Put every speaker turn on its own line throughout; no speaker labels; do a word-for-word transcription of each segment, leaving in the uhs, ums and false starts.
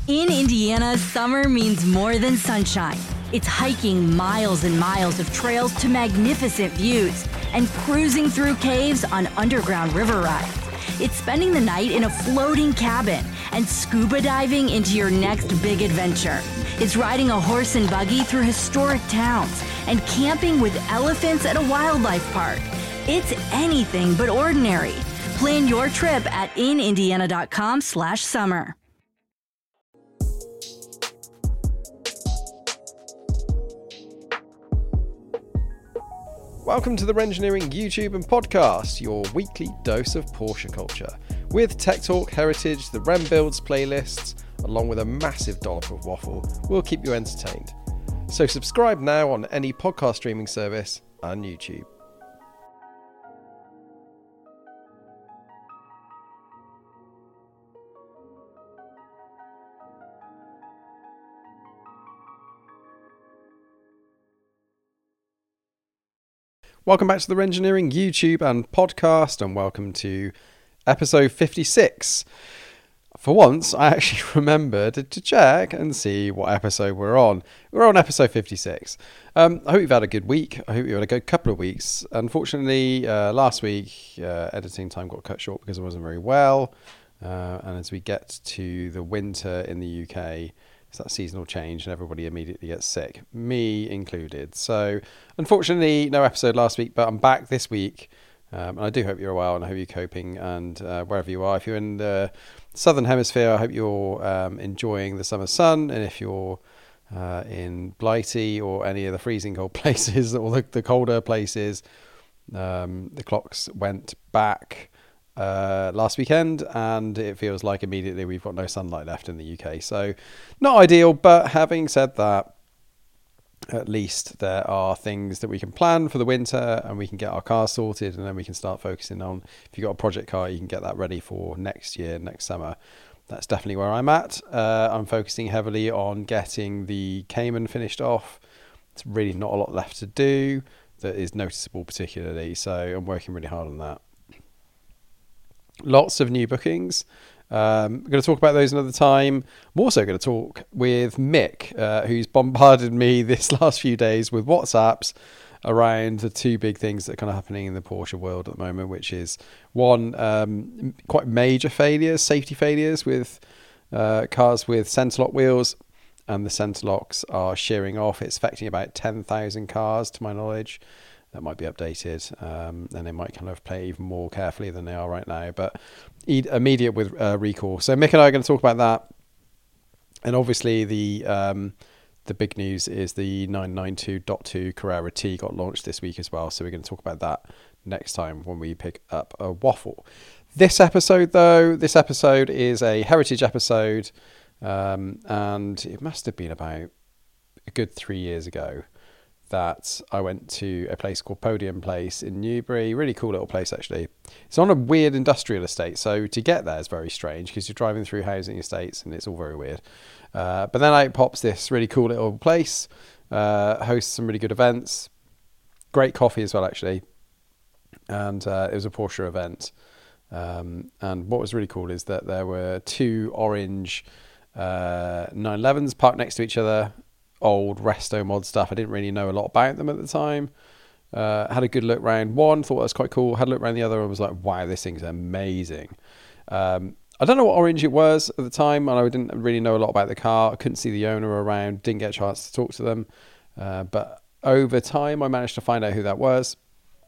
In Indiana, summer means more than sunshine. It's hiking miles and miles of trails to magnificent views and cruising through caves on underground river rides. It's spending the night in a floating cabin and scuba diving into your next big adventure. It's riding a horse and buggy through historic towns and camping with elephants at a wildlife park. It's anything but ordinary. Plan your trip at inindiana.com slash summer.
Welcome to the Rengineering YouTube and podcast, your weekly dose of Porsche culture. With Tech Talk, Heritage, the Rem Builds playlists, along with a massive dollop of waffle, we'll keep you entertained. So subscribe now on any podcast streaming service and YouTube. Welcome back to the Rengineering YouTube and podcast, and welcome to episode fifty-six. For once, I actually remembered to check and see what episode we're on. We're on episode fifty-six. Um, I hope you've had a good week. I hope you've had a good couple of weeks. Unfortunately, uh, last week, uh, editing time got cut short because I wasn't very well. Uh, and as we get to the winter in the U K, it's that seasonal change and everybody immediately gets sick, me included. So unfortunately, no episode last week, but I'm back this week. Um, and I do hope you're well and I hope you're coping, and uh, wherever you are, if you're in the southern hemisphere, I hope you're um, enjoying the summer sun. And if you're uh, in Blighty or any of the freezing cold places or the, the colder places, um, the clocks went back Uh, last weekend, and it feels like immediately we've got no sunlight left in the U K. So not ideal, but having said that, at least there are things that we can plan for the winter and we can get our car sorted, and then we can start focusing on, if you've got a project car, you can get that ready for next year, next summer. That's definitely where I'm at. Uh, I'm focusing heavily on getting the Cayman finished off. It's really not a lot left to do that is noticeable particularly, so I'm working really hard on that. Lots of new bookings. Um, I'm going to talk about those another time. I'm also going to talk with Mick, uh, who's bombarded me this last few days with WhatsApps around the two big things that are kind of happening in the Porsche world at the moment, which is one, um, quite major failures, safety failures with uh, cars with centre lock wheels, and the centre locks are shearing off. It's affecting about ten thousand cars, to my knowledge. That might be updated, um, and they might kind of play even more carefully than they are right now. But immediate with uh, recall. So Mick and I are going to talk about that. And obviously the um, the big news is the nine ninety-two point two Carrera T got launched this week as well. So we're going to talk about that next time when we pick up a waffle. This episode, though, this episode is a heritage episode, um, and it must have been about a good three years ago that I went to a place called Podium Place in Newbury. Really cool little place, actually. It's on a weird industrial estate, so to get there is very strange because you're driving through housing estates and it's all very weird. Uh, but then out pops this really cool little place, uh, hosts some really good events, great coffee as well, actually. And uh, it was a Porsche event. Um, and what was really cool is that there were two orange uh, nine elevens parked next to each other, old resto mod stuff. I didn't really know a lot about them at the time. Uh, had a good look around one, thought that was quite cool. Had a look around the other and was like, wow, this thing's amazing. Um, I don't know what orange it was at the time, and I didn't really know a lot about the car. I couldn't see the owner around, didn't get a chance to talk to them. Uh, but over time, I managed to find out who that was,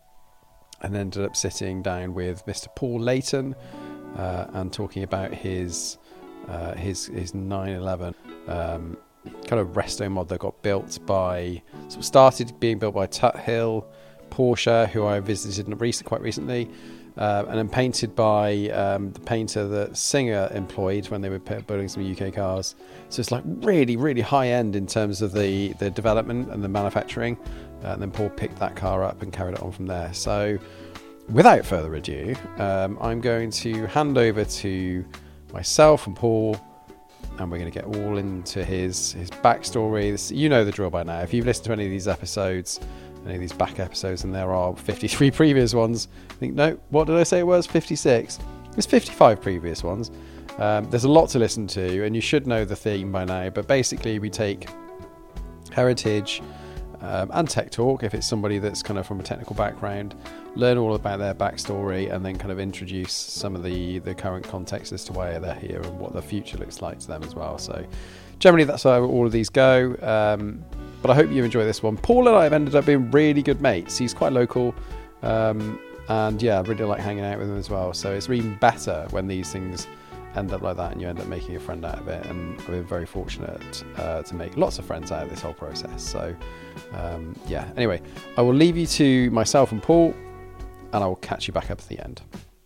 and ended up sitting down with Mister Paul Layton uh, and talking about his uh, his his nine eleven. Um, kind of resto mod that got built by, sort of started being built by Tuthill Porsche, who I visited recent, quite recently, uh, and then painted by um, the painter that Singer employed when they were building some U K cars. So it's like really, really high end in terms of the, the development and the manufacturing. Uh, and then Paul picked that car up and carried it on from there. So without further ado, um, I'm going to hand over to myself and Paul, and we're going to get all into his his backstory. This, you know the drill by now. If you've listened to any of these episodes, any of these back episodes, and there are fifty-three previous ones, I think, no, what did I say it was? fifty-six. There's fifty-five previous ones. Um, there's a lot to listen to, and you should know the theme by now, but basically we take heritage um, and tech talk, if it's somebody that's kind of from a technical background, learn all about their backstory, and then kind of introduce some of the, the current context as to why they're here and what the future looks like to them as well. So generally that's how all of these go, um, but I hope you enjoy this one. Paul and I have ended up being really good mates. He's quite local, um, and yeah, I really like hanging out with him as well, so it's even better when these things end up like that and you end up making a friend out of it, and I've been very fortunate uh, to make lots of friends out of this whole process. So um, yeah, anyway, I will leave you to myself and Paul, and I will catch you back up at the end.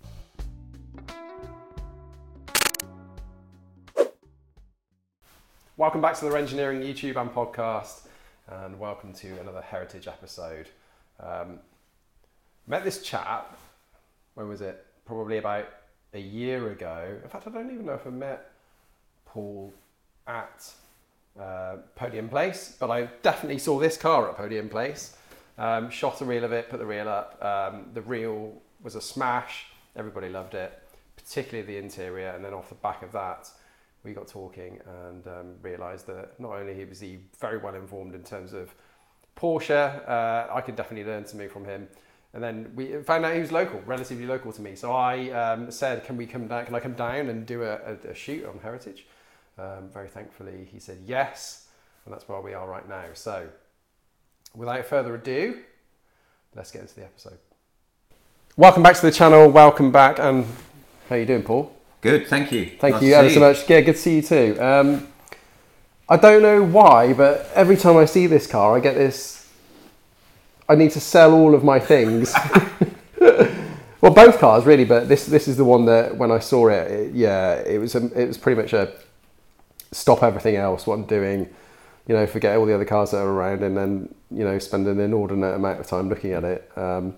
Welcome back to the Engineering YouTube and podcast, and welcome to another Heritage episode. Um, met this chap, when was it? Probably about a year ago. In fact, I don't even know if I met Paul at uh, Podium Place, but I definitely saw this car at Podium Place. Um, shot a reel of it, put the reel up. Um, the reel was a smash. Everybody loved it, particularly the interior. And then off the back of that, we got talking and um, realised that not only was he very well informed in terms of Porsche, uh, I could definitely learn something from him. And then we found out he was local, relatively local to me. So I um, said, "Can we come down? Can I come down and do a, a, a shoot on Heritage?" Um, very thankfully, he said yes, and that's where we are right now. So, without further ado, let's get into the episode. Welcome back to the channel. Welcome back, and how you doing, Paul?
Good, thank you.
Thank
nice
you ever so much. Yeah, good to see you too. Um, I don't know why, but every time I see this car, I get this. I need to sell all of my things. Well, both cars really, but this this is the one that when I saw it, it yeah, it was a, it was pretty much a stop everything else, what I'm doing, you know, forget all the other cars that are around, and then, you know, spend an inordinate amount of time looking at it. Um,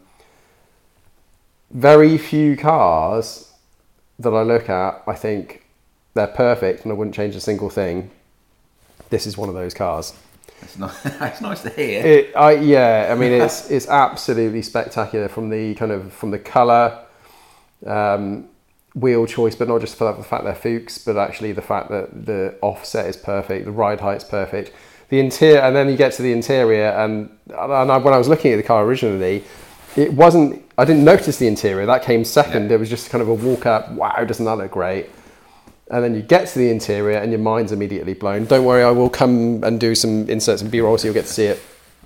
very few cars that I look at, I think they're perfect and I wouldn't change a single thing. This is one of those cars.
It's nice. It's nice to hear.
It, I, yeah, I mean, it's it's absolutely spectacular from the kind of from the colour, um, wheel choice, but not just for the fact they're Fuchs, but actually the fact that the offset is perfect, the ride height's perfect, the interior, and then you get to the interior, and and I, when I was looking at the car originally, it wasn't. I didn't notice the interior. That came second.
Yeah.
It was just kind of a walk up. Wow, doesn't that look great? And then you get to the interior and your mind's immediately blown. Don't worry, I will come and do some inserts and B-roll so you'll get to see it.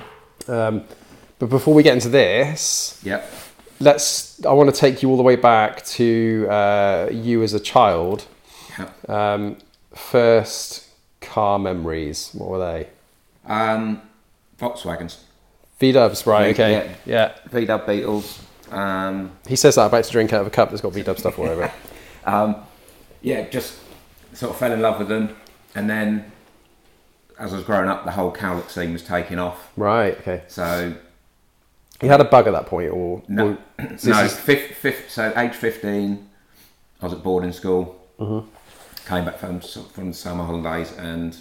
Um, but before we get into this,
yep.
let's. I want to take you all the way back to uh, you as a child.
Yep.
Um, first car memories, what were they?
Um, Volkswagens.
V-dubs, right, okay.
Yeah.
Yeah.
V-dub Beetles. Um,
he says that about to drink out of a cup that's got V-dub stuff all over it.
um, Yeah, just sort of fell in love with them, and then as I was growing up, the whole cowlick scene was taking off.
Right. Okay.
So
you had a bug at that point, or
no?
Or,
no.
is...
Fifth, fifth, so age fifteen, I was at boarding school.
Mm-hmm.
Came back from from summer holidays, and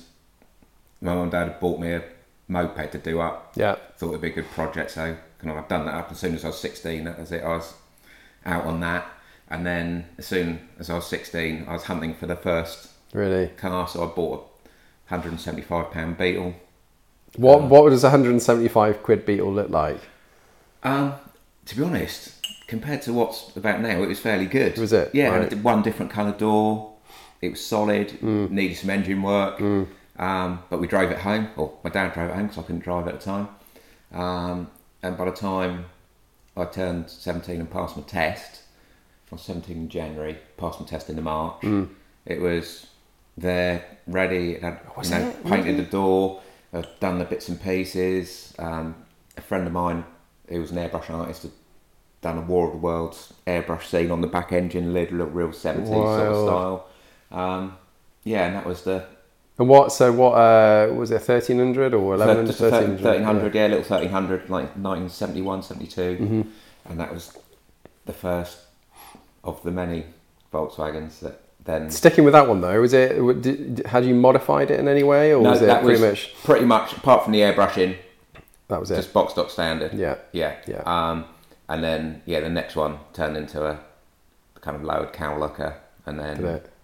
my mum and dad had bought me a moped to do up.
Yeah.
Thought it'd be a good project, so kind of I've done that up as soon as I was sixteen. That was it. I was out on that. And then as soon as I was sixteen, I was hunting for the first
really
car, so I bought a one hundred and seventy-five pound Beetle.
What
um,
what does a one hundred and seventy-five quid Beetle look like?
Um, to be honest, compared to what's about now, it was fairly good.
Was it?
Yeah,
right.
and it did one different colour door. It was solid.
Mm.
Needed some engine work.
Mm.
Um, but we drove it home, or my dad drove it home because I couldn't drive at the time. Um, and by the time I turned seventeen and passed my test. I was seventeen in January, passed my test in March. Mm. It was there, ready. It had
was
you know,
it?
painted
Really?
the door, I'd done the bits and pieces. Um, a friend of mine who was an airbrush artist had done a War of the Worlds airbrush scene on the back engine lid, looked real seventies sort of style. Um, yeah, and that was the...
And what, so what, uh, was it thirteen hundred or eleven hundred?
Just thirteen hundred, yeah, a little thirteen hundred, like nineteen seventy-one, seventy-two. Mm-hmm. And that was the first of the many Volkswagens that then...
Sticking with that one though, was it, did, had you modified it in any way, or
no,
was it
that
pretty
was
much...
pretty much, apart from the airbrushing,
that was it?
Just box stock standard.
Yeah.
Yeah.
Yeah.
Um, and then, yeah, the next one turned into a kind of lowered cowlicker, and then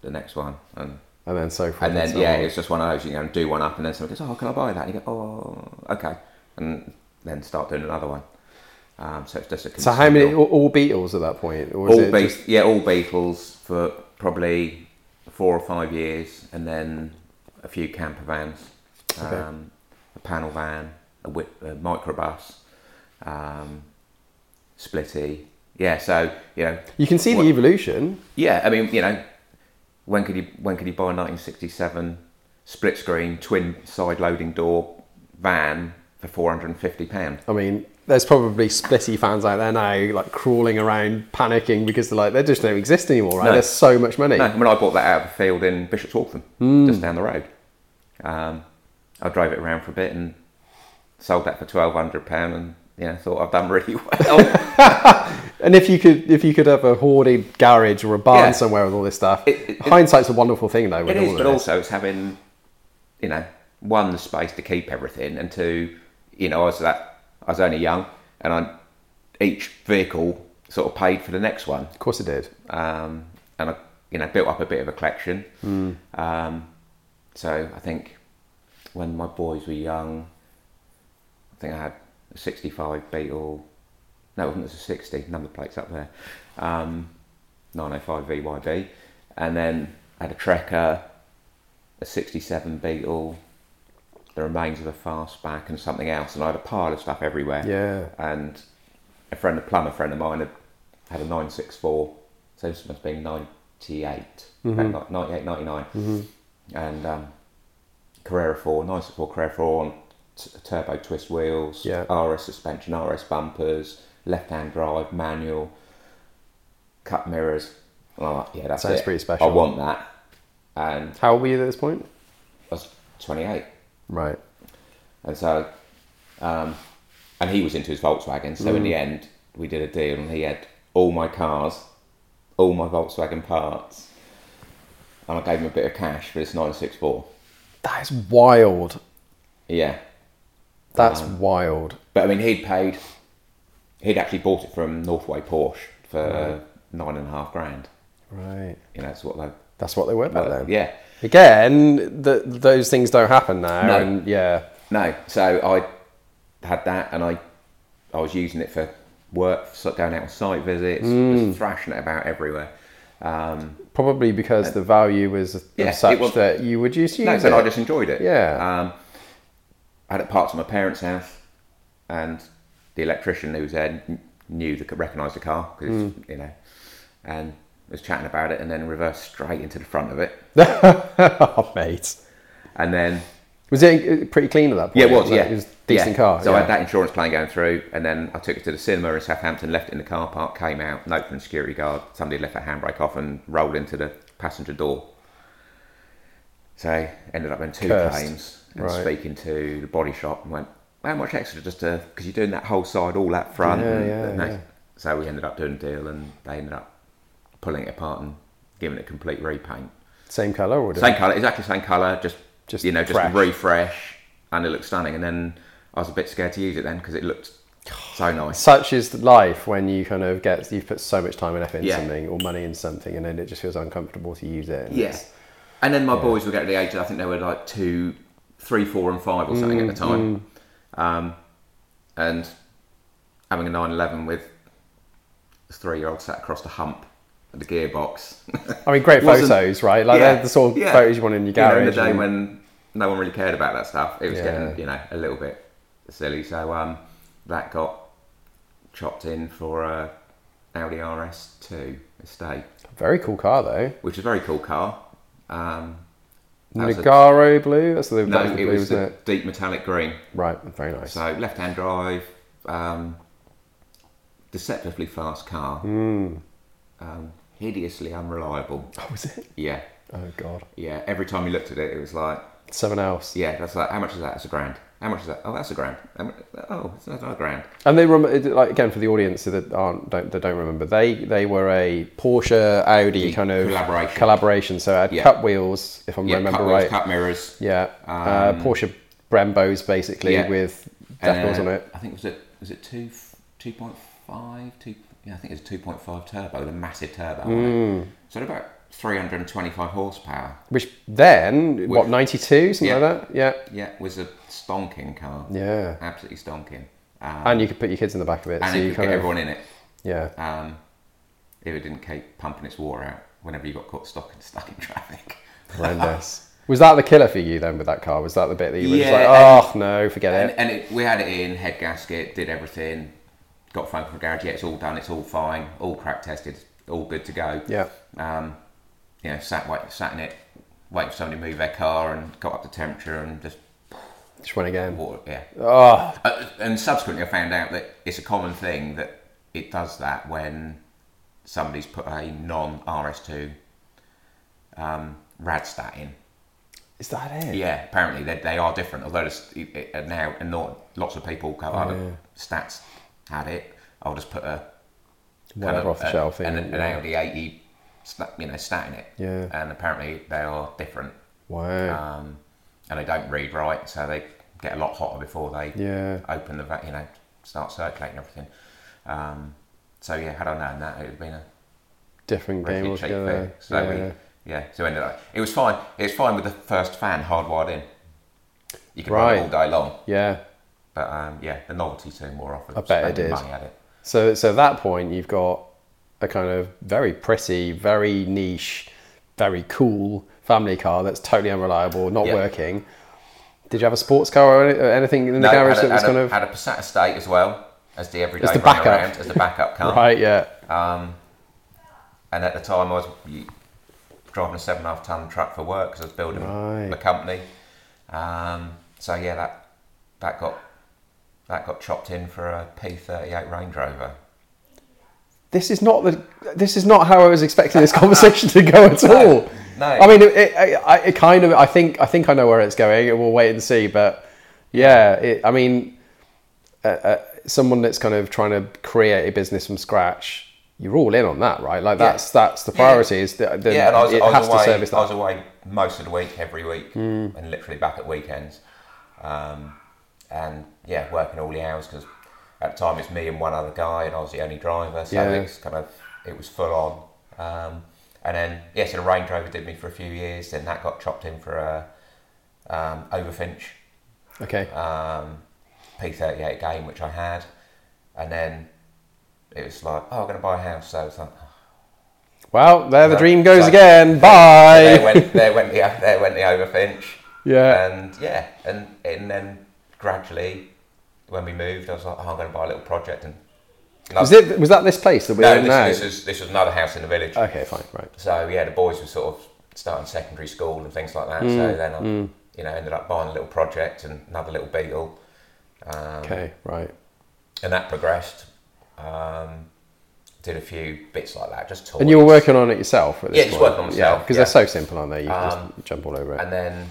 the next one, and
and then so forth.
and then
so
yeah,
on.
it's just one of those. You go and do one up, and then someone goes, "Oh, can I buy that?" And you go, "Oh, okay," and then start doing another one. Um, so it's just a
So how many
continual-
all, all Beatles at that point? Or was
all
it
Be-
just,
yeah, all Beatles for probably four or five years, and then a few camper vans, um,
Okay.
a panel van, a, whip, a microbus, um, splitty. Yeah, so you know,
you can see
what-
the evolution.
yeah, I mean, you know, when could you when could you buy a nineteen sixty-seven split screen twin side loading door van for four hundred and fifty pounds?
I mean, there's probably Splitty fans out there now, like crawling around, panicking because they're like they just don't exist anymore. Right?
No.
There's so much money.
No, I mean, I bought that out of the field in Bishop's Waltham,
Hmm.
just down the road. Um, I drove it around for a bit and sold that for twelve hundred pound, and you know, thought I've done really well.
And if you could, if you could have a hoarded garage or a barn
Yeah.
somewhere with all this stuff,
It- it-
hindsight's a wonderful thing, though. With
It
all
is,
of
but
this.
also it's having, you know, one, the space to keep everything, and two, you know, I was that I was only young, and I each vehicle sort of paid for the next one,
Of course, it did.
um, and I, you know, built up a bit of a collection.
Mm.
Um, so I think when my boys were young, I think I had a sixty-five Beetle. No, it wasn't. It was a sixty. Number plates up there. Um, nine oh five V Y B, and then I had a Trekker, a sixty-seven Beetle, the remains of a Fastback, and something else. And I had a pile of stuff everywhere.
Yeah.
And a friend, a plumber friend of mine, had had a nine sixty-four. So this must have been ninety-eight, about ninety-eight, ninety-nine, and um, Carrera four, nine sixty-four Carrera four on t- turbo twist wheels,
Yeah.
R S suspension, R S bumpers, left-hand drive, manual, cut mirrors. And I'm like, yeah, that's
Sounds
it.
pretty special.
I want that. And
How old were you at this point?
I was twenty-eight.
Right.
And so, um, and he was into his Volkswagen. So in the end, we did a deal, and he had all my cars, all my Volkswagen parts, and I gave him a bit of cash for this nine sixty-four.
That is wild.
Yeah,
That's
Um,
wild.
but I mean, he'd paid. He'd actually bought it from Northway Porsche for
Right.
nine and a half grand.
Right.
You know, that's what they.
That's what they were back then.
Yeah.
Again, the, those things don't happen now.
No.
And yeah.
No, so I had that, and I, I was using it for work, so going out on site visits,
Mm.
just thrashing it about everywhere. Um,
Probably because the value was of
Yeah,
such
it was-
that you would just use
no,
it.
so I just enjoyed it.
Yeah.
Um, I had it parked at my parents' house, and the electrician who was there kn- knew the recognised the car because
Mm.
you know, and was chatting about it, and then reversed straight into the front of it,
Oh, mate.
and then
Was it pretty clean at that point?
yeah, it was yeah,
It was a decent
yeah.
car.
So
yeah.
I had that insurance claim going through, and then I took it to the cinema in Southampton, left it in the car park, came out, note from the security guard, somebody left a handbrake off and rolled into the passenger door. So ended up in two
Cursed.
claims, and
Right.
speaking to the body shop, and went, how much extra just to, because you're doing that whole side, all that front.
Yeah,
and,
yeah,
no.
yeah.
So we ended up doing a deal, and they ended up pulling it apart and giving it a complete repaint.
Same colour or
Same colour, exactly same colour, just,
Just
you know, just
fresh.
a refresh, and it looked stunning. And then I was a bit scared to use it then because it looked so nice.
Such is life when you kind of get you've put so much time and effort into
Yeah.
something or money into something, and then it just feels uncomfortable to use it. And
Yeah.
it's-
And then my boys were getting to the age that I think they were like two, three, four, and five or something
Mm,
at the time. Um, and having a nine eleven with a three-year-old sat across the hump of the gearbox.
I mean, great
Wasn't-
photos, right? Like
Yeah,
they're the sort of
yeah.
photos you want in your
You know,
garage.
in the day
and-
when no one really cared about that stuff, it was
Yeah.
getting, you know, a little bit silly. So um, that got chopped in for a Audi R S two estate,
Very cool car though.
which is a very cool car. Um, that was a-
Nagaro blue. That's the,
no,
that was the
it
blue,
was
wasn't
the
it?
deep metallic green.
Right, very nice.
So left-hand drive, um, deceptively fast car,
Mm.
um, hideously unreliable.
Oh, was it?
Yeah,
Oh god.
yeah. Every time you looked at it, it was like,
Someone else.
yeah, that's like, how much is that? It's a grand. How much is that? Oh, that's a grand. How mu- Oh, it's another grand.
And they rem- like again for the audience that aren't don't that don't remember. They they were a Porsche Audi
The
kind of
collaboration.
collaboration. So it had
Yeah.
cut wheels, if I
Yeah,
remember
cut wheels,
right.
cut mirrors.
Yeah, uh,
Um,
Porsche Brembos basically
yeah.
with
and,
decals
uh,
on it.
I think was it was it two two point five two. Yeah, I think it was two point five turbo with a massive turbo on
Mm.
it. So they're about three hundred twenty-five horsepower.
Which then,
With-
what, ninety-two, something
Yeah.
like that? Yeah.
Yeah, was a stonking car.
Yeah.
Absolutely stonking. Um,
And you could put your kids in the back of it.
and
so
it
you
could
kind
get
of,
everyone in it.
Yeah.
Um, if it didn't keep pumping its water out whenever you got caught stuck in, stuck in traffic.
Horrendous. Was that the killer for you then with that car? Was that the bit that you were just
Yeah,
like, oh, no, forget
And,
it?
and it, we had it in, head gasket, did everything, got phone from the garage, yeah, it's all done, it's all fine, all crack tested, all good to go.
Yeah.
Um, you know, sat, wait, sat in it, waiting for somebody to move their car and got up to temperature and just
Just went again.
water, yeah.
Oh,
Uh, and subsequently I found out that it's a common thing that it does that when somebody's put a non-R S two um, Radstat in.
is that it?
Yeah, apparently they, they are different. Although it's, it, it, now and not lots of people go, oh,
Yeah.
Stats had it. I'll just put a
Whatever off the
a-
shelf thing.
and an, an
yeah.
Audi eighty, sta- you know, stat in it.
Yeah.
And apparently they are different,
Wow.
um, and they don't read right, so they get a lot hotter before they
Yeah.
open the va- you know, start circulating everything. Um, so yeah, had I known that, it would have been a
Different game
really cheap
altogether.
fix. So
yeah.
we, yeah, so ended up, it was fine. It was fine with the first fan hardwired in. You could
Right.
run it all day long,
yeah.
but um, yeah, the novelty soon wore off.
I bet it
spending
did.
Money at it.
So, so at that point, you've got a kind of very pretty, very niche, very cool family car that's totally unreliable, not
Yeah.
working. Did you have a sports car or any- or anything in the
No,
garage
had a,
that was
had
kind
a,
of
had a Passat Estate as well as the everyday
As the
run
backup.
around, as the backup car.
right? Yeah,
Um, and at the time, I was you- driving a seven and a half ton truck for work because I was building
Right.
the company. Um, so yeah, that that got that got chopped in for a P thirty-eight Range Rover.
this is not the. This is not how I was expecting this conversation to go at
No,
all.
no.
I mean, it, it, I- it kind of. I think. I think I know where it's going. We'll wait and see. But yeah, it, I mean, uh, uh, someone that's kind of trying to create a business from scratch, you're all in on that, right? Like
Yeah.
that's that's the
Yeah.
priority. Is the, the,
yeah, and I was,
it
I was
has
away.
to service
I was
that.
away most of the week, every week,
Hmm.
and literally back at weekends. Um, and yeah, working all the hours because at the time it's me and one other guy, and I was the only driver, so
Yeah.
it's kind of it was full on. Um, and then yeah, so the Range Rover did me for a few years. Then that got chopped in for a um, Overfinch
Okay.
um, P thirty-eight game, which I had, and then it was like, oh, I'm going to buy a house, so it's like.
Well, there the
So-
dream goes
so-
again.
So there
Bye.
went there went the there went the Overfinch.
Yeah.
And yeah, and and then gradually, when we moved, I was like, oh, I'm going to buy a little project. And
Was it? Was that this place that we're
no,
in
this,
now?
this was this was another house in the village.
Okay, fine, right.
So yeah, the boys were sort of starting secondary school and things like that.
Mm,
so then I, you know, ended up buying a little project and another little Beetle. Um,
Okay, right.
And that progressed. Um, did a few bits like that, just toys.
And you were working on it yourself at this
Yeah,
point?
just working on myself,
because
yeah.
they're so simple, aren't they? You can
Um,
just jump all over it.
And then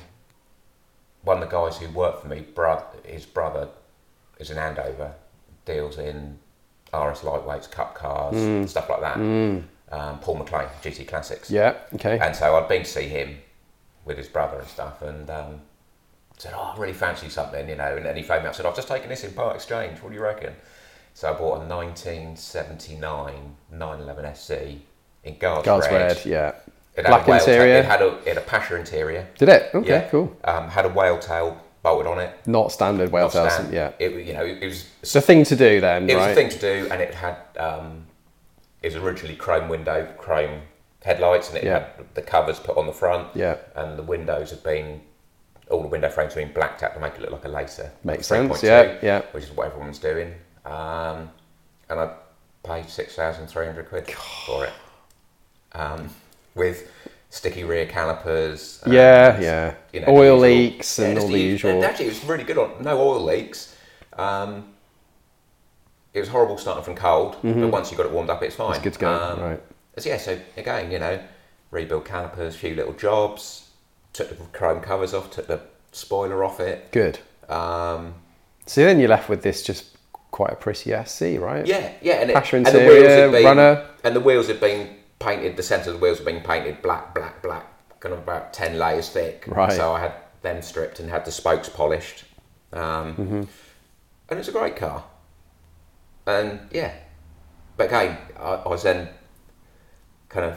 one of the guys who worked for me, bro- his brother is in Andover, deals in R S lightweights, cup cars, stuff like that. Um, Paul McLean, G T Classics.
Yeah, okay.
And so I'd been to see him with his brother and stuff, and um, said, "Oh, I really fancy something," you know. And then he phoned me up and said, "I've just taken this in part exchange. What do you reckon?" So I bought a nineteen seventy-nine nine eleven S C in Guards,
Guards
Red.
red, yeah.
It had
Black
a whale tail-
interior.
It had a it had a Pasha interior.
Did it? Okay,
Yeah.
cool.
Um, had a whale tail bolted on it.
Not standard whale
Not
tails.
stand.
Yeah.
It was, you know, it was
It's a thing to do then,
it was
right?
a thing to do, and it had um, it was originally chrome window, chrome headlights, and it
Yeah.
had the covers put on the front.
Yeah.
And the windows had been all the window frames have been blacked out to make it look like a laser.
Makes
three
sense,
point two,
yeah, yeah.
Which is what everyone's doing. Um, and I paid six thousand three hundred quid for it, um, with sticky rear calipers. And,
Yeah, yeah.
you know,
Oil
the usual-
leaks and
just
all the usual.
And actually, it was really good on no oil leaks. Um, it was horrible starting from cold, but once you got it warmed up, it's fine.
It's good to go,
Um,
right.
So yeah, so again, you know, rebuild calipers, few little jobs, took the chrome covers off, took the spoiler off it.
Good.
Um,
So then you're left with this just quite a pretty S C, right?
yeah, yeah, and, it,
Pasha
and the
interior,
wheels had been,
runner.
and the wheels had been painted. The centre of the wheels had been painted black, black, black, kind of about ten layers thick.
Right.
So I had them stripped and had the spokes polished, um,
Mm-hmm.
and it's a great car. And yeah, but again, I, I was then kind of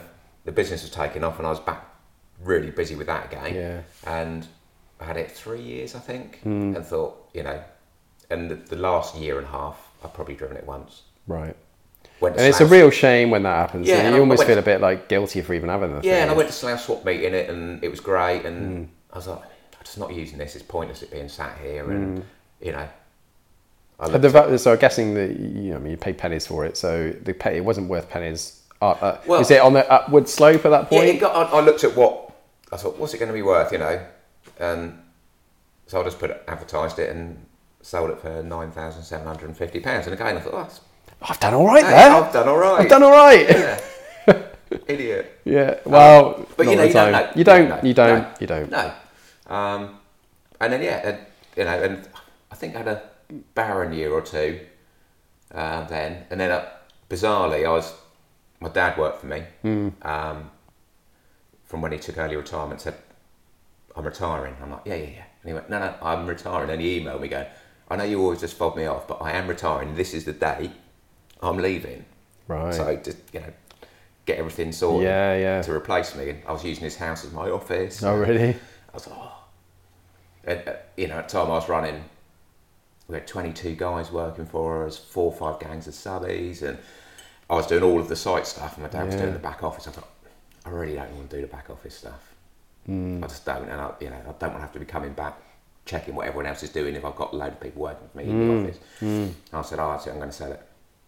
the business was taking off, and I was back really busy with that again.
Yeah.
And I had it three years, I think,
Mm.
and thought, you know, and the, the last year and a half, I've probably driven it once.
Right.
Went to
And it's a
Slough-
real shame when that happens.
Yeah,
Yeah,
and
you
I
almost
went
feel
to-
a bit like guilty for even having the thing.
Yeah, and I went to Slough Swap Meet in it, and it was great. And
Mm.
I was like, I'm just not using this. It's pointless it being sat here, and
Mm.
you know. I
But
looked
the,
at-
va- so I'm guessing that you know, I mean, you paid pennies for it, so the pay, it wasn't worth pennies. Uh, uh,
Well-
is it on the upward slope at that
yeah,
point?
it got, I, I looked at what I thought. What's it going to be worth? You know, and so I just put it, advertised it, and sold it for nine thousand seven hundred and fifty pounds. And again, I thought, oh, that's,
I've done all right
hey,
there.
I've done all right.
I've done all right.
Yeah. Idiot.
Yeah. Well,
But
not
you know,
all
you
the
don't
time.
know.
You don't.
No,
You don't.
no,
You don't.
No. Um, and then yeah, and, you know, and I think I had a barren year or two uh, then, and then uh, bizarrely, I was my dad worked for me
Mm.
um, from when he took early retirement. Said, "I'm retiring." I'm like, "Yeah, yeah, yeah." And he went, "No, no, I'm retiring." And he emailed me going, "I know you always just fob me off, but I am retiring. This is the day I'm leaving."
Right.
So just you know, get everything sorted
Yeah, yeah.
to replace me. And I was using his house as my office.
Oh, really?
I was like, oh. And, uh, you know, at the time I was running, we had twenty-two guys working for us, four or five gangs of subbies, and I was doing all of the site stuff, and my dad was
Yeah.
doing the back office. I thought, I really don't want to do the back office stuff.
Mm.
I just don't, and I, you know, I don't want to have to be coming back, checking what everyone else is doing if I've got a load of people working for me in the
Mm.
office.
Mm.
And I said, oh, that's it, I'm going to sell it.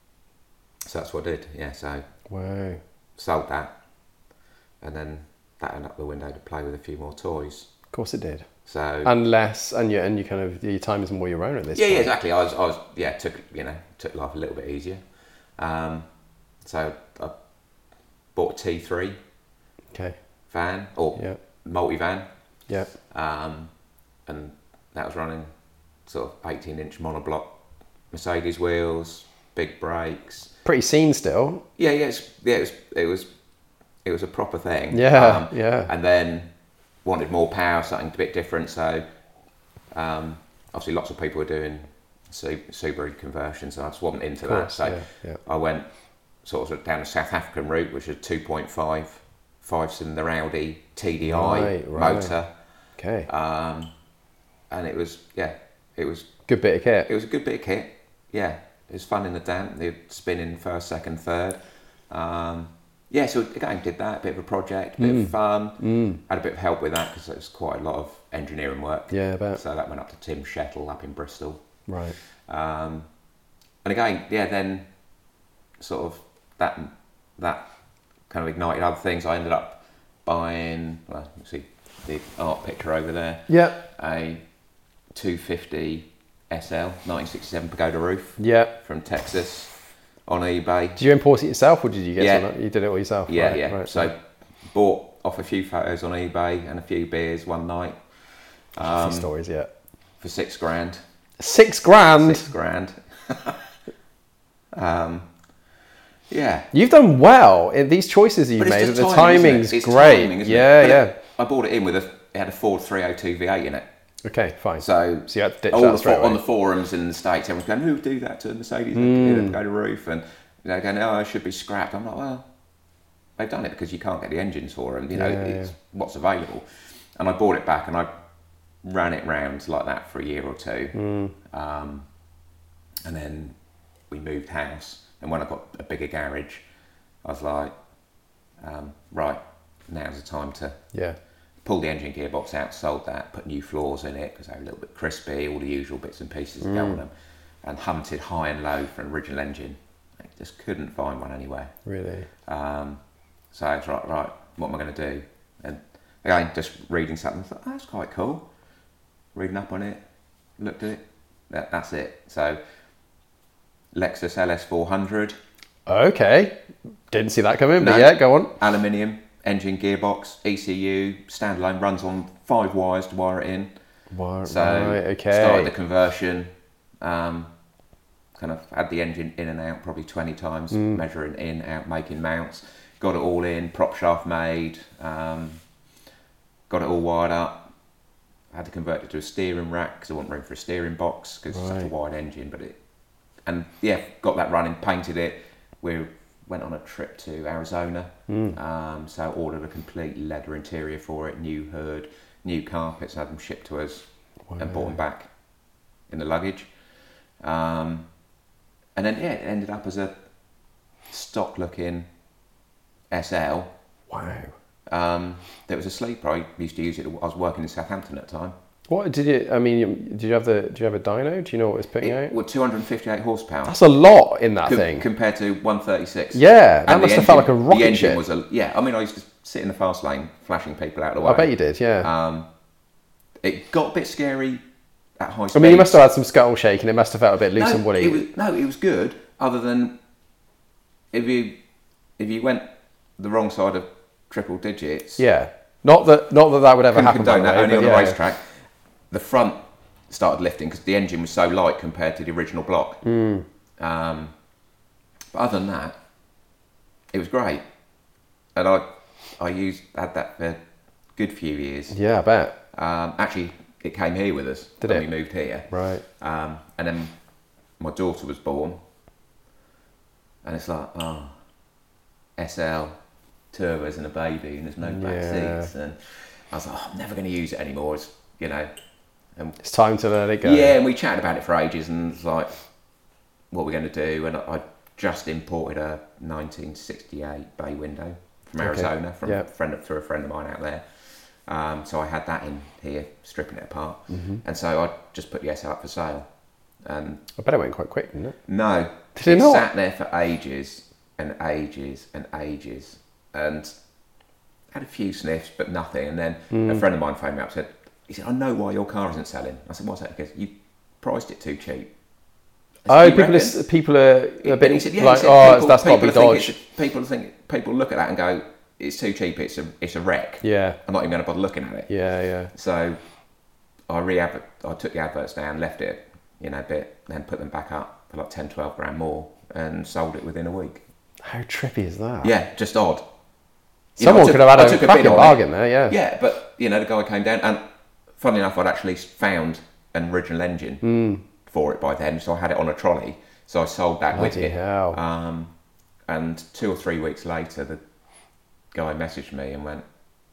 So that's what I did, yeah, so
Wow.
sold that, and then that ended up the window to play with a few more toys.
Of course it did.
So
Unless, and you, and you kind of, your time is more your own at this
yeah,
point.
yeah, exactly. I was, I was, yeah, took you know, took life a little bit easier. Um, so I bought a T three
Okay.
van or
Yeah.
multi-van,
Yeah.
um, and that was running sort of eighteen inch monoblock Mercedes wheels, big brakes.
Pretty seen still.
Yeah, yeah, it's, yeah, it was, it was, it was a proper thing.
Yeah,
Um,
yeah.
And then wanted more power, something a bit different. So um, obviously, lots of people were doing Su- Subaru conversions, and I just wasn't into
Of course,
that. So
yeah, yeah.
I went sort of down the South African route, which is two point five five-cylinder Audi T D I
Right, right.
motor,
Okay.
um, and it was yeah, it was
Good bit of kit.
it was a good bit of kit. Yeah, it was fun in the damp. The spinning first, second, third. Um, yeah, so again, did that, a bit of a project, a bit
Mm.
of fun.
Mm.
Had a bit of help with that because it was quite a lot of engineering work.
Yeah, I bet.
So that went up to Tim Shettle up in Bristol.
Right.
Um, and again, yeah, then sort of that that kind of ignited other things. I ended up buying, well, you see the art picture over there,
Yeah.
a two fifty S L nineteen sixty-seven Pagoda roof
Yeah.
from Texas on eBay.
Did you import it yourself, or did you get
Yeah.
someone? You did it all yourself.
Yeah,
right,
yeah.
Right.
So bought off a few photos on eBay and a few beers one night
A
um,
few stories. Yeah.
for six grand.
Six grand.
Six grand. um, yeah.
You've done well in these choices you've
But it's
made.
just
The
timing, isn't
timing's
it? It's
great.
timing, isn't it?
yeah,
But
yeah.
it- I bought it in with a. It had a Ford three oh two V eight in it.
Okay, fine.
So,
So you had to ditch
all
that
the
straight
fo- on
away.
the forums in the States, everyone's going, "Who would do that to a Mercedes?
Mm.
Go to roof," and they're going, "Oh, it should be scrapped." I'm like, well, they've done it because you can't get the engines for them. You know,
Yeah,
it's
yeah.
what's available. And I bought it back and I ran it round like that for a year or two,
Mm.
um, and then we moved house. And when I got a bigger garage, I was like, um, right, now's the time to
Yeah.
pull the engine gearbox out, sold that, put new floors in it because they were a little bit crispy, all the usual bits and pieces that go on them, and hunted high and low for an original engine. I just couldn't find one anywhere.
Really.
Um, so I was like, right, what am I going to do? And again, just reading something, I thought, oh, that's quite cool. Reading up on it, looked at it, that, that's it. So Lexus L S four hundred,
Okay. Didn't see that coming, but
No.
yeah, go on.
aluminium, engine gearbox, E C U, standalone, runs on five wires to wire it in.
Why-
So
right, okay.
started the conversion, um, kind of had the engine in and out probably twenty times,
Mm.
measuring in, out, making mounts, got it all in, prop shaft made, um, got it all wired up, had to convert it to a steering rack because I wasn't room for a steering box because it's such a
Right.
wide engine, but it, and yeah, got that running, painted it, we're went on a trip to Arizona.
Mm.
Um, so ordered a complete leather interior for it, new hood, new carpets, had them shipped to us,
Wow.
and brought them back in the luggage. Um, and then yeah, it ended up as a stock looking S L.
Wow.
Um, that was a sleeper. I used to use it. I was working in Southampton at the time.
What did you? I mean, did you have the? Do you have a dyno? Do you know what it's putting
It,
out?
well, two hundred fifty-eight horsepower.
That's a lot in that
Com-
thing.
compared to one thirty-six.
Yeah, that
And
must
the
have felt like
engine-
a rocket
The engine
ship.
was a yeah. I mean, I used to sit in the fast lane, flashing people out of the way.
I bet you did. Yeah.
Um, it got a bit scary at high speed.
I mean, you must have had some scuttle shake, and it must have felt a bit loose
no,
and woolly.
It was, no, it was good. Other than if you if you went the wrong side of triple digits.
Yeah. Not that. Not that that would ever
Couldn't
happen. by
condone
the
that
way,
only on
but
the
yeah.
racetrack. The front started lifting because the engine was so light compared to the original block.
Mm.
Um, but other than that, it was great, and I I used had that for a good few years.
Yeah, I bet.
Um, actually, it came here with us
Did
when
it?
we moved here.
Right.
Um, and then my daughter was born, and it's like, oh, S L, turbos and a baby, and there's no back
Yeah.
seats, and I was like, oh, I'm never going to use it anymore. It's, you know, and
It's time to let it go.
yeah, and we chatted about it for ages, and it's like, what we're going to do, and I, I just imported a nineteen sixty-eight bay window from
Okay.
Arizona from
Yeah.
a friend of, through a friend of mine out there. Um, so I had that in here, stripping it apart,
Mm-hmm.
and so I just put the S L up for sale. And
I bet it went quite quick, didn't it?
no,
Did it not?
sat there for ages and ages and ages, and had a few sniffs, but nothing. And then
Hmm.
a friend of mine phoned me up and said, he said, I know why your car isn't selling. I said, what's that? Because you priced it too cheap. I
Oh,
said, "You
people
reckon?"
are people are a
And
bit
he said, yeah, he
like,
said,
oh,
people-
that's
people
Bobby
think
Dodge.
it's- People think people look at that and go, it's too cheap. It's a it's a wreck.
Yeah,
I'm not even going to bother looking at it.
yeah, yeah.
So I re I took the adverts down, left it, you know, a bit, then put them back up for like ten, twelve grand more, and sold it within a week.
How trippy is that?
Yeah, just odd. You
Someone
I took-
could have
I
had a
took bid
cracking
on it.
bargain there. Yeah.
Yeah, but you know, the guy came down, and funnily enough, I'd actually found an original engine
Mm.
for it by then, so I had it on a trolley. So I sold that with
Bloody
it.
hell.
Um, and two or three weeks later, the guy messaged me and went,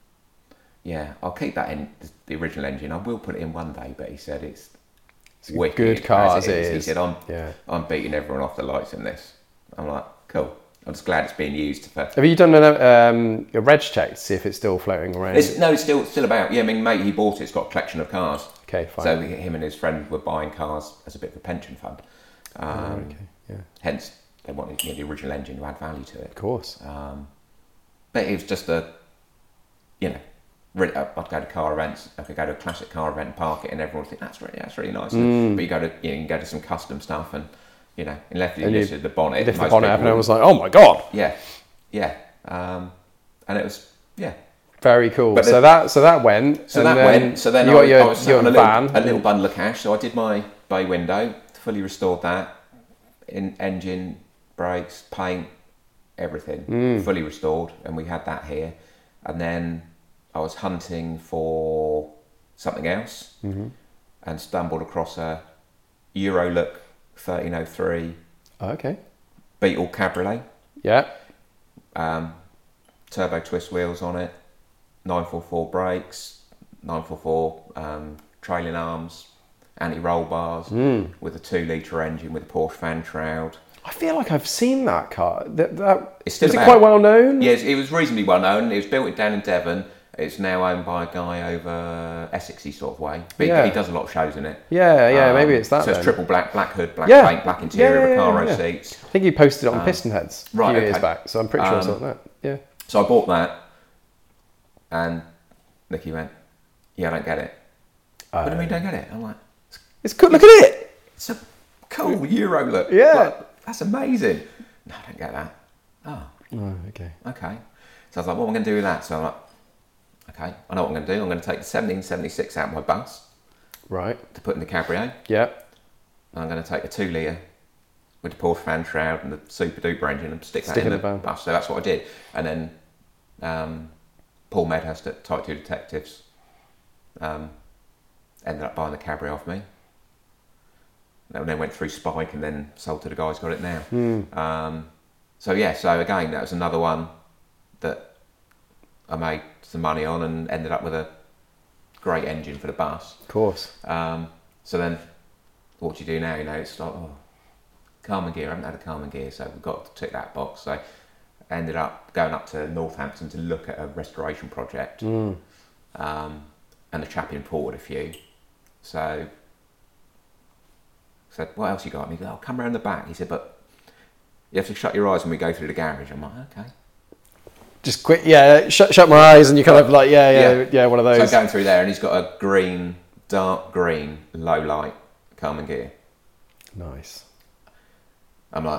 "Yeah, I'll keep that in the original engine. I will put it in one day." But he said it's,
It's a
wicked
good car
as
as
it
it
is. He
is.
said, "I'm
Yeah.
I'm beating everyone off the lights in this." I'm like, "Cool. I'm just glad it's being used for."
Have you done a, um, a reg check to see if it's still floating around?
It's, no, it's still still about. Yeah, I mean, mate, he bought it. It's got a collection of cars.
Okay, fine.
So him and his friend were buying cars as a bit of a pension fund. Um,
Oh, okay, yeah,
Hence, they wanted, you know, the original engine to add value to it.
of course.
Um, but it was just a, you know, really, I'd go to car events. I could go to a classic car event and park it, and everyone would think that's really that's really nice.
Mm.
But you go to you, know, you can go to some custom stuff, and you know, unless you
And you
lifted the bonnet,
Lift the
most
bonnet up,
people
and I
wouldn't.
was like, oh my god,
yeah, yeah, um, and it was yeah.
very cool.
But
so
the-
that so that went.
So
and
that
then
went. So then
you
I,
got
was-
your,
I was sat
your
on a little,
van.
a little bundle of cash. So I did my bay window, fully restored that, in engine, brakes, paint, everything,
Mm.
fully restored, and we had that here. And then I was hunting for something else,
Mhm.
and stumbled across a Eurolook thirteen oh three
Oh, okay.
Beetle Cabriolet,
Yeah.
um, turbo twist wheels on it, nine forty-four brakes, nine forty-four um, trailing arms, anti-roll bars,
Mm.
with a two litre engine with a Porsche fan shroud.
I feel like I've seen that car. That, that
It's still
is it
about-
quite well known?
Yes, it was reasonably well known. It was built down in Devon. It's now owned by a guy over Essexy sort of way. But he-
Yeah.
he does a lot of shows in it.
Yeah, yeah,
Um,
maybe it's that
So it's
then.
triple black, black hood, black
Yeah.
paint, black interior,
Yeah, yeah, yeah,
Recaro
yeah.
seats.
I think you posted it on
Um,
Piston Heads a
right,
few years
okay.
back, so I'm pretty sure I
Um,
saw that. Yeah.
So I bought that, and Nicky went, "Yeah, I don't get it."
Uh,
What do you mean, don't get it? I'm like,
It's cool. Look at it.
"It's a cool Euro look.
Yeah.
Like, that's amazing." No, I don't get that. Oh,
Oh, okay.
okay. So I was like, "What am I going to do with that?" So I'm like, "Okay, I know what I'm going to do. I'm going to take the seventeen seventy-six out of my bus
Right.
to put in the Cabriolet.
Yeah.
And I'm going to take a two litre with the Porsche fan shroud and the super duper engine and stick that
Stick
in
in
the
the van.
bus." So that's what I did. And then um, Paul Medhurst at Type two Detectives um, ended up buying the Cabrio off me. And then went through Spike and then sold to the guy who's got it now.
Hmm.
Um, so yeah, so again, that was another one that I made some money on and ended up with a great engine for the bus.
Of course.
Um, so then, what do you do now? You know, it's like, oh, Carman gear. I haven't had a Carman gear, so we've got to tick that box. So I ended up going up to Northampton to look at a restoration project.
Mm.
Um, and the chap imported a few. So I said, what else you got? And he goes, oh, come round the back. He said, but you have to shut your eyes when we go through the garage. I'm like, okay.
Just quick, yeah, shut, shut my eyes and you kind of like, yeah, yeah, yeah, yeah, one of those.
So going through there and he's got a green, dark green, low light Carman gear.
Nice.
I'm like,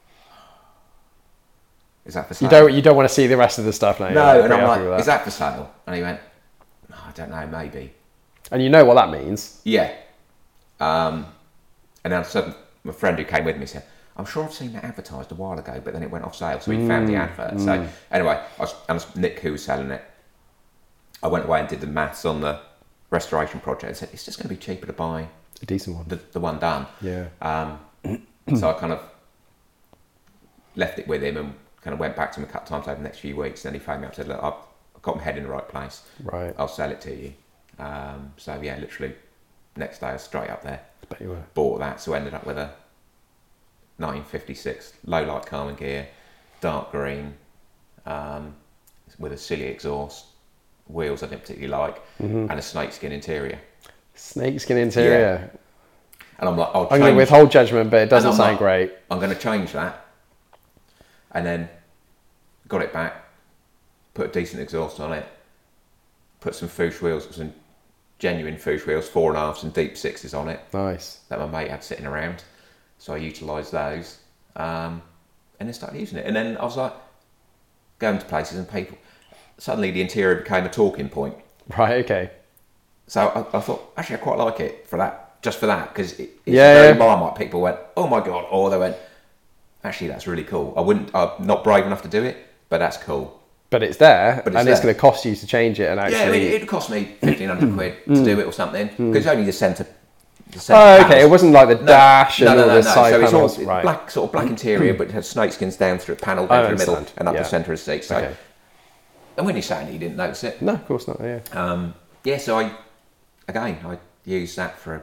is that for sale?
You don't, you don't want to see the rest of the stuff now.
No,
You're
and I'm
pretty happy with
like,
that.
is that for sale? And he went, oh, I don't know, maybe.
And you know what that means.
Yeah. Um, and then suddenly, my friend who came with me said, I'm sure I've seen that advertised a while ago, but then it went off sale, so he mm, found the advert. Mm. So anyway, I was, and it was Nick who was selling it. I went away and did the maths on the restoration project and said, it's just going to be cheaper to buy
a decent one,
the, the one done.
Yeah.
Um, so I kind of left it with him and kind of went back to him a couple of times over the next few weeks. Then he phoned me up and said, look, I've, I've got my head in the right place.
Right.
I'll sell it to you. Um, so yeah, literally next day I was straight up there.
I bet you were.
Bought that, so ended up with a nineteen fifty-six low light Carman gear, dark green, um, with a silly exhaust, wheels I didn't particularly like, mm-hmm. and a snakeskin interior.
Snakeskin interior.
Yeah. And I'm like, I'll
I'm going to withhold judgment, but it doesn't sound like, great.
I'm going to change that. And then got it back, put a decent exhaust on it, put some Fuchs wheels, some genuine Fuchs wheels, four and a halves and deep sixes on it.
Nice.
That my mate had sitting around. So I utilised those, um, and then started using it. And then I was like, going to places and people, suddenly the interior became a talking point.
Right, okay.
So I, I thought, actually, I quite like it for that, just for that, because it, it's
yeah,
very
yeah.
Marmite. People went, oh my God, or they went, actually, that's really cool. I wouldn't, I'm not brave enough to do it, but that's cool.
But it's there,
but it's
and
there.
It's going to cost you to change it. And actually,
yeah, I mean, it'd cost me fifteen hundred quid to do it or something, because it's only the centre.
Oh, okay. Panels. It wasn't like the
no,
dash
no,
and
no,
all
no,
the
no.
side
so it's
panels.
all
Right.
black, sort of black interior, but it has snakeskins down through a panel down through the middle and up
yeah.
the centre of the seat. So,
okay.
And when you sat in it, you didn't notice it.
No, of course not. Yeah.
Um, yeah. So I, again, I used that for.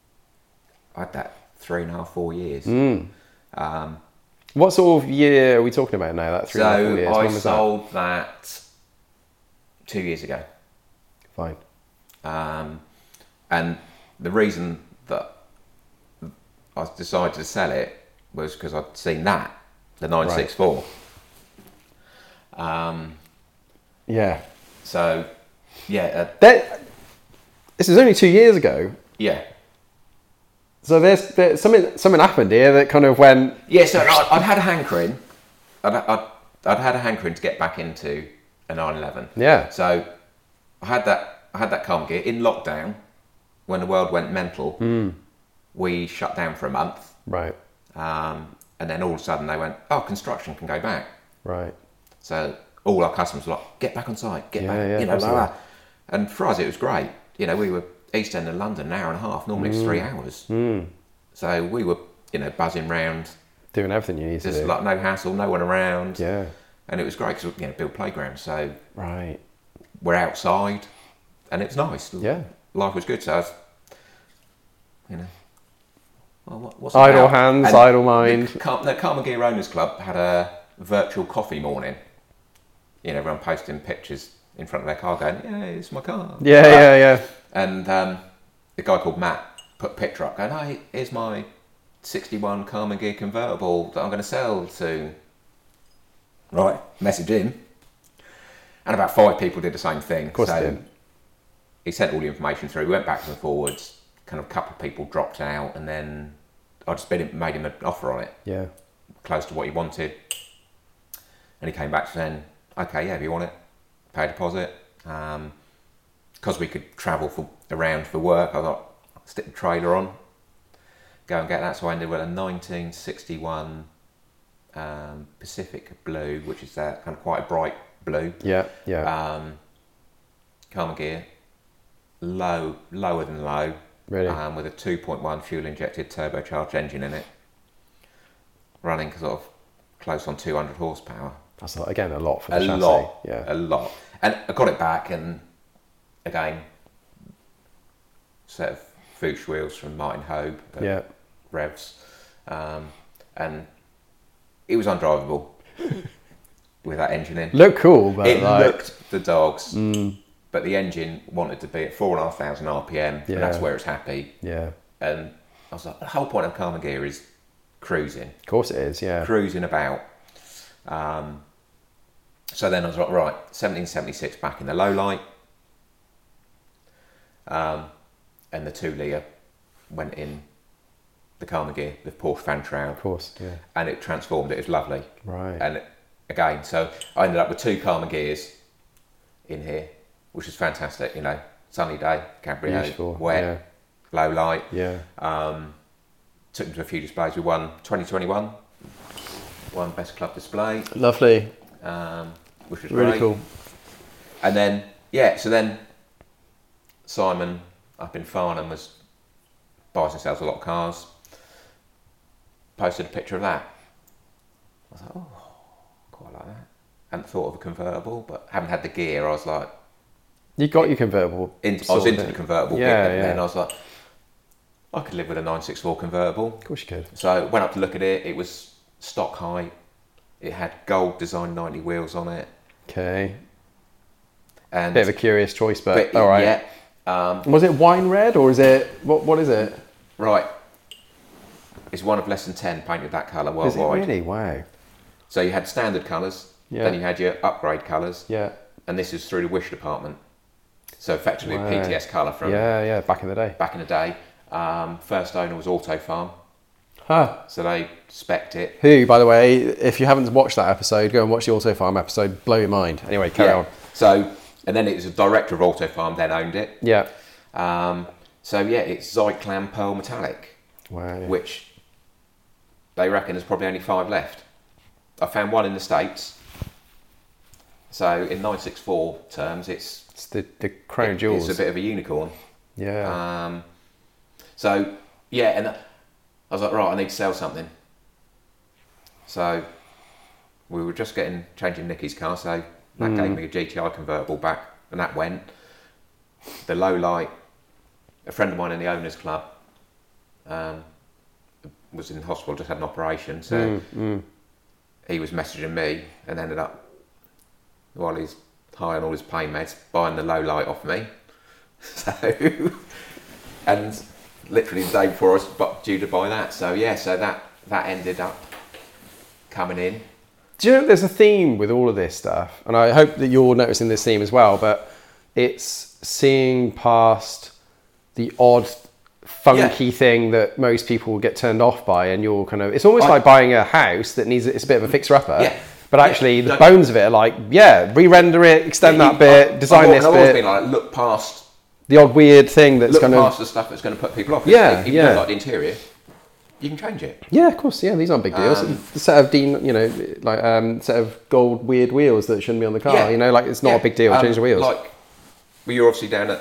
I had that three and a half, four years.
Mm.
Um,
what sort of year are we talking about now? That three
so
and a half, four years.
I
when was
sold that? that two years ago.
Fine.
Um, and the reason that I decided to sell it was because I'd seen that, the nine sixty-four. Right. Um,
yeah.
So, yeah. Uh,
that, this is only two years ago.
Yeah.
So there's, there's something something happened here that kind of went...
Yeah, so I'd, I'd had a hankering. I'd, I'd, I'd had a hankering to get back into a nine eleven.
Yeah.
So I had that I had that Carman gear in lockdown when the world went mental.
Mm.
We shut down for a month.
Right.
Um, and then all of a sudden they went, oh, construction can go back.
Right.
So all our customers were like, get back on site, get
yeah,
back,
yeah,
you know, blah, blah. And for us it was great. You know, we were East End of London, an hour and a half. Normally mm. it's three hours.
Mm.
So we were, you know, buzzing round.
Doing everything you need to do.
Just like no hassle, no one around.
Yeah.
And it was great because, you know, build playgrounds. So
right.
we're outside and it's nice.
Yeah.
Life was good. So I was, you know, well, what, what's
idle hands, and idle mind.
The, Car- the Carman Gear Owners Club had a virtual coffee morning. You know, everyone posting pictures in front of their car going, yeah, it's my car.
Yeah, uh, yeah, yeah.
And um, a guy called Matt put a picture up going, oh, here's my sixty-one Carman Gear convertible that I'm going to sell soon. Right, message him. And about five people did the same thing.
Of course
so
they did.
He sent all the information through. We went backwards and forwards. Kind of a couple of people dropped out, and then I just made him an offer on it.
Yeah.
Close to what he wanted. And he came back saying, okay, yeah, if you want it, pay a deposit. Um, because we could travel for around for work, I thought, stick the trailer on, go and get that. So I ended with a nineteen sixty-one um, Pacific Blue, which is that kind of quite a bright blue.
Yeah, yeah.
Um, Carman Gear, low, lower than low.
Really?
Um, with a two point one fuel injected turbocharged engine in it. Running sort of close on two hundred horsepower.
That's a- again a lot for the
A
chassis.
lot,
Yeah.
a lot. And I got it back, and again, set of Fuchs wheels from Martin Hobe at
Yeah.
Revs, um, and it was undrivable with that engine in.
Look cool, but
It
like,
looked the dogs,
mm,
but the engine wanted to be at four and a half thousand R P M,
Yeah.
and that's where it's happy.
yeah,
And I was like, the whole point of Karma Gear is cruising,
of course it is. Yeah.
cruising about. Um, so then I was like, right, seventeen seventy-six back in the low light, um, and the two litre went in the Karma Gear, the Porsche Fan Trail,
Of course. Yeah.
and it transformed. It was lovely.
Right.
And it, again, so I ended up with two Karma Gears in here, which is fantastic. You know, sunny day, cabriolet,
Beautiful.
wet, low light.
Yeah.
Um, took them to a few displays. We won twenty twenty-one, won Best Club Display,
Lovely.
um, which was
Really
great.
cool.
And then, yeah, so then Simon up in Farnham was buys and sells a lot of cars. Posted a picture of that. I was like, oh, quite like that. Hadn't thought of a convertible, but haven't had the gear. I was like,
You got your convertible.
in, I was
sorted.
into the convertible
Yeah,
bit, and
yeah.
then I was like, I could live with a nine sixty-four convertible.
Of course you could.
So went up to look at it. It was stock height. It had gold design ninety wheels on it,
Okay.
and
Bit of a curious choice, but,
but
all right.
yeah, um,
Was it wine red or is it what? What is it?
right. It's one of less than ten painted that colour
Is it
worldwide.
really? Wow.
So you had standard colours,
Yeah.
then you had your upgrade colours,
Yeah.
and this is through the Wish department. So effectively
Wow.
a P T S colour from
Yeah, yeah. Back in the day.
back in the day. Um, first owner was Auto Farm,
Huh.
so they spec'd it.
Who, by the way, if you haven't watched that episode, go and watch the Auto Farm episode. Blow your mind. Anyway, carry
Yeah.
on.
So, and then it was a director of Auto Farm, then owned it.
Yeah.
Um, so yeah, it's Zyclam Pearl Metallic,
Wow.
which they reckon there's probably only five left. I found one in the States. So in nine sixty-four terms, it's
It's the the crown
it-
jewels.
It's a bit of a unicorn.
Yeah.
Um, so yeah, and I was like, right, I need to sell something. So we were just getting changing Nicky's car, so that
Mm.
gave me a G T I convertible back, and that went. The low light, a friend of mine in the owners club, um, was in hospital, just had an operation, so
Mm, mm.
he was messaging me and ended up, while he's high on all his pain meds, buying the low light off me. So, and literally the day before I was bu- due to buy that. So yeah, so that, that ended up coming in.
Do you know there's a theme with all of this stuff, and I hope that you're noticing this theme as well. But it's seeing past the odd, funky
Yeah.
thing that most people will get turned off by, and you're kind of. It's almost
I-
like buying a house that needs it's a bit of a fixer upper.
Yeah.
But
Yeah,
actually, the
don't-
bones of it are like, yeah, re-render it, extend
Yeah,
that
you-
bit,
I-
design
I've,
this
I've always
bit,
been like, look past,
the odd weird thing that's
look
kind
past
of.
the stuff that's going to put people off.
Yeah,
if you
yeah.
don't like the interior, you can change it.
Yeah, of course. Yeah, these aren't big deals.
Um,
the set of Dean, you know, like um, set of gold weird wheels that shouldn't be on the car.
Yeah.
You know, like it's not
Yeah,
a big deal.
um,
Change the wheels.
Like, well, you're obviously down at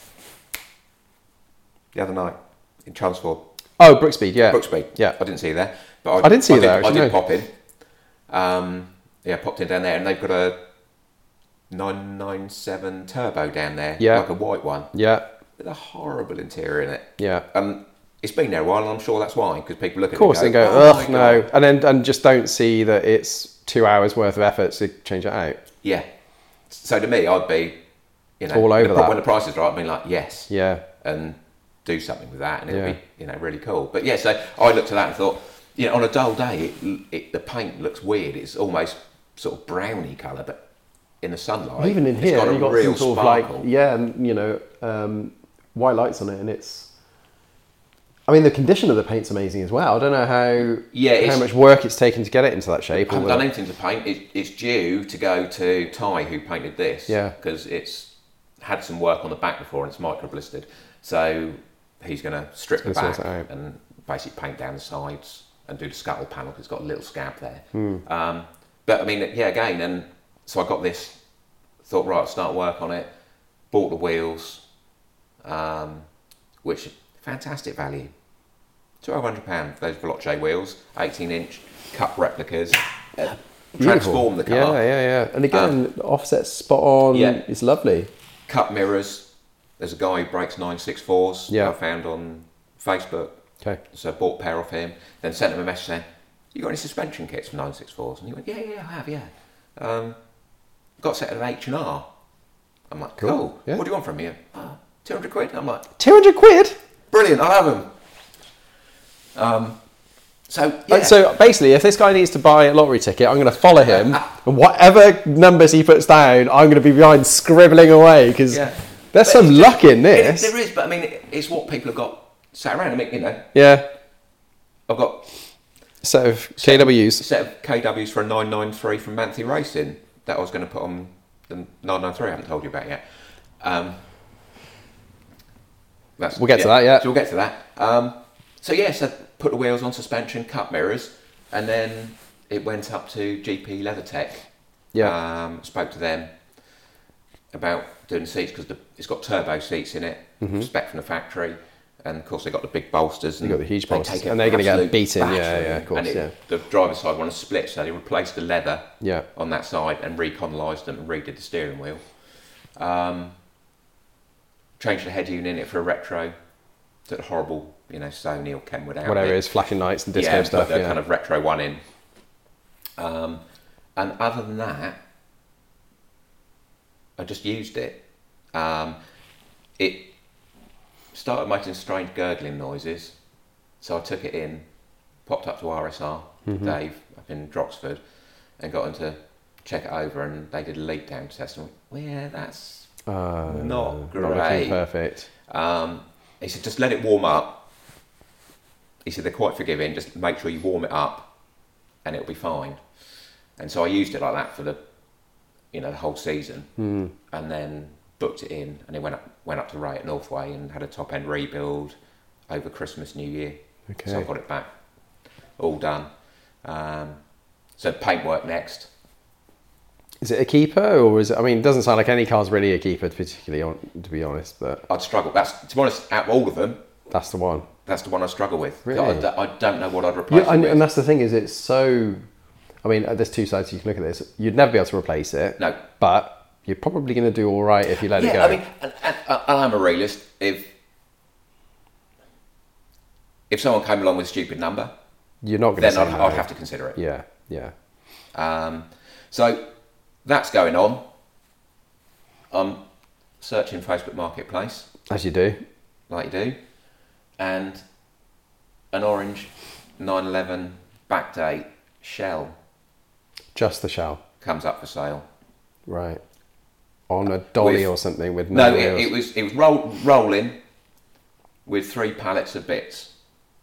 the other night in Chelmsford,
Oh, Brookspeed, yeah.
Brookspeed.
Yeah.
I didn't see you there, but I,
I didn't see you
did,
there,
I
actually,
did
no.
pop in. Um, yeah, popped in down there, and they've got a nine ninety-seven turbo down there,
Yeah.
like a white one,
Yeah,
with a horrible interior in it.
yeah.
Um, it's been there a while, and I'm sure that's why, because people look at
Of course,
it
they
and
go,
"Oh
ugh,
my
no.
God."
And then and just don't see that it's two hours worth of effort to change it out.
Yeah. So to me, I'd be, you know,
All over
the,
that.
when the price is right, I'd be like, yes,
Yeah.
and do something with that, and it'll
Yeah.
be, you know, really cool. But yeah, so I looked at that and thought, you know, on a dull day, it, it, the paint looks weird. It's almost sort of browny colour, but in the sunlight,
Even in
it's
here,
got a
you've got
real
some sort
sparkle.
of like, yeah, and, you know, um, white lights on it, and it's. I mean, the condition of the paint's amazing as well. I don't know how
Yeah,
how
it's-
much work it's taken to get it into that shape.
I
or
haven't
whether-
done anything to paint. It, it's due to go to Ty, who painted this.
Yeah.
Because it's had some work on the back before and it's micro blistered. So he's going to strip the
He's gonna
back
sort it out.
and basically paint down the sides and do the scuttle panel because it's got a little scab there.
Hmm.
Um, but I mean, yeah, again, and so I got this, thought, right, I'll start work on it, bought the wheels, um, which, fantastic value. twelve hundred pounds for those Veloce wheels, eighteen inch cup replicas. uh, transform the car.
Yeah, yeah, yeah. And again, um, offset spot on. Yeah. It's lovely.
Cut mirrors. There's a guy who breaks nine sixty-fours.
Yeah.
I found on Facebook.
Okay.
So I bought a pair off him. Then sent him a message saying, "You got any suspension kits for nine sixty-fours?" And he went, "Yeah, yeah, I have. Yeah. Um, got a set of H and R." I'm like, "Cool. cool. Yeah. What do you want from me?" Oh, two hundred quid. I'm like,
two hundred quid.
Brilliant. I'll have them. Um. So, yeah.
So basically, if this guy needs to buy a lottery ticket, I'm going to follow him, and whatever numbers he puts down, I'm going to be behind scribbling away, because yeah. there's but some just, luck in this.
It, there is, but I mean, it's what people have got sat around. I mean, you know.
Yeah.
I've got
set of K Ws.
Set of K Ws for a nine ninety-three from Manthey Racing that I was going to put on the nine ninety-three. I haven't told you about yet. Um, that's,
we'll get
yeah,
to that, yeah.
So we'll get to that. Um, so yeah, so put the wheels on, suspension, cut mirrors, and then it went up to G P Leathertech.
Yeah.
Um, spoke to them about doing seats, because it's got turbo seats in it, mm-hmm. spec from the factory, and of course they got the big bolsters. And
they got the huge bolsters, and they're going to get beaten.
Battery.
Yeah, yeah, of course.
And it,
yeah.
the driver's side wanted to split, so they replaced the leather
yeah.
on that side and reconalised them and redid the steering wheel. Um, changed the head unit in it for a retro. That horrible, you know, Sony or Kenwood outfit.
Whatever it is, flashing lights and disco
yeah,
stuff.
Put the
yeah,
kind of retro one in. Um, and other than that, I just used it. Um, it started making strange gurgling noises, so I took it in, popped up to R S R, mm-hmm. Dave, up in Droxford, and got him to check it over, and they did a leak down test, and went, well, yeah, that's uh, not great.
Not perfect.
Um, he said, just let it warm up. He said, they're quite forgiving, just make sure you warm it up, and it'll be fine. And so I used it like that for the, you know, the whole season,
mm.
and then booked it in, and it went up went up to Ray at Northway and had a top end rebuild over Christmas, New Year.
Okay.
So I got it back, all done. Um, so paintwork next.
Is it a keeper, or is it? I mean, it doesn't sound like any car's really a keeper, particularly, to be honest. But
I'd struggle. That's, to be honest, out of all of them,
that's the one.
That's the one I struggle with.
Really?
I, I don't know what I'd replace
yeah, and,
it with.
And that's the thing, is it's so. I mean, there's two sides you can look at this. You'd never be able to replace it.
No.
But you're probably going to do all right if you let
yeah,
it go.
I mean, and, and, and I'm a realist. If if someone came along with a stupid number,
you're not going to.
Then I'd,
no.
I'd have to consider it.
Yeah, yeah.
Um, so that's going on. I'm searching Facebook Marketplace,
as you do,
like you do, and an orange nine eleven backdate shell.
Just the shell
comes up for sale.
Right. On a dolly
with,
or something with no,
no
wheels.
It, it was it was roll, rolling with three pallets of bits.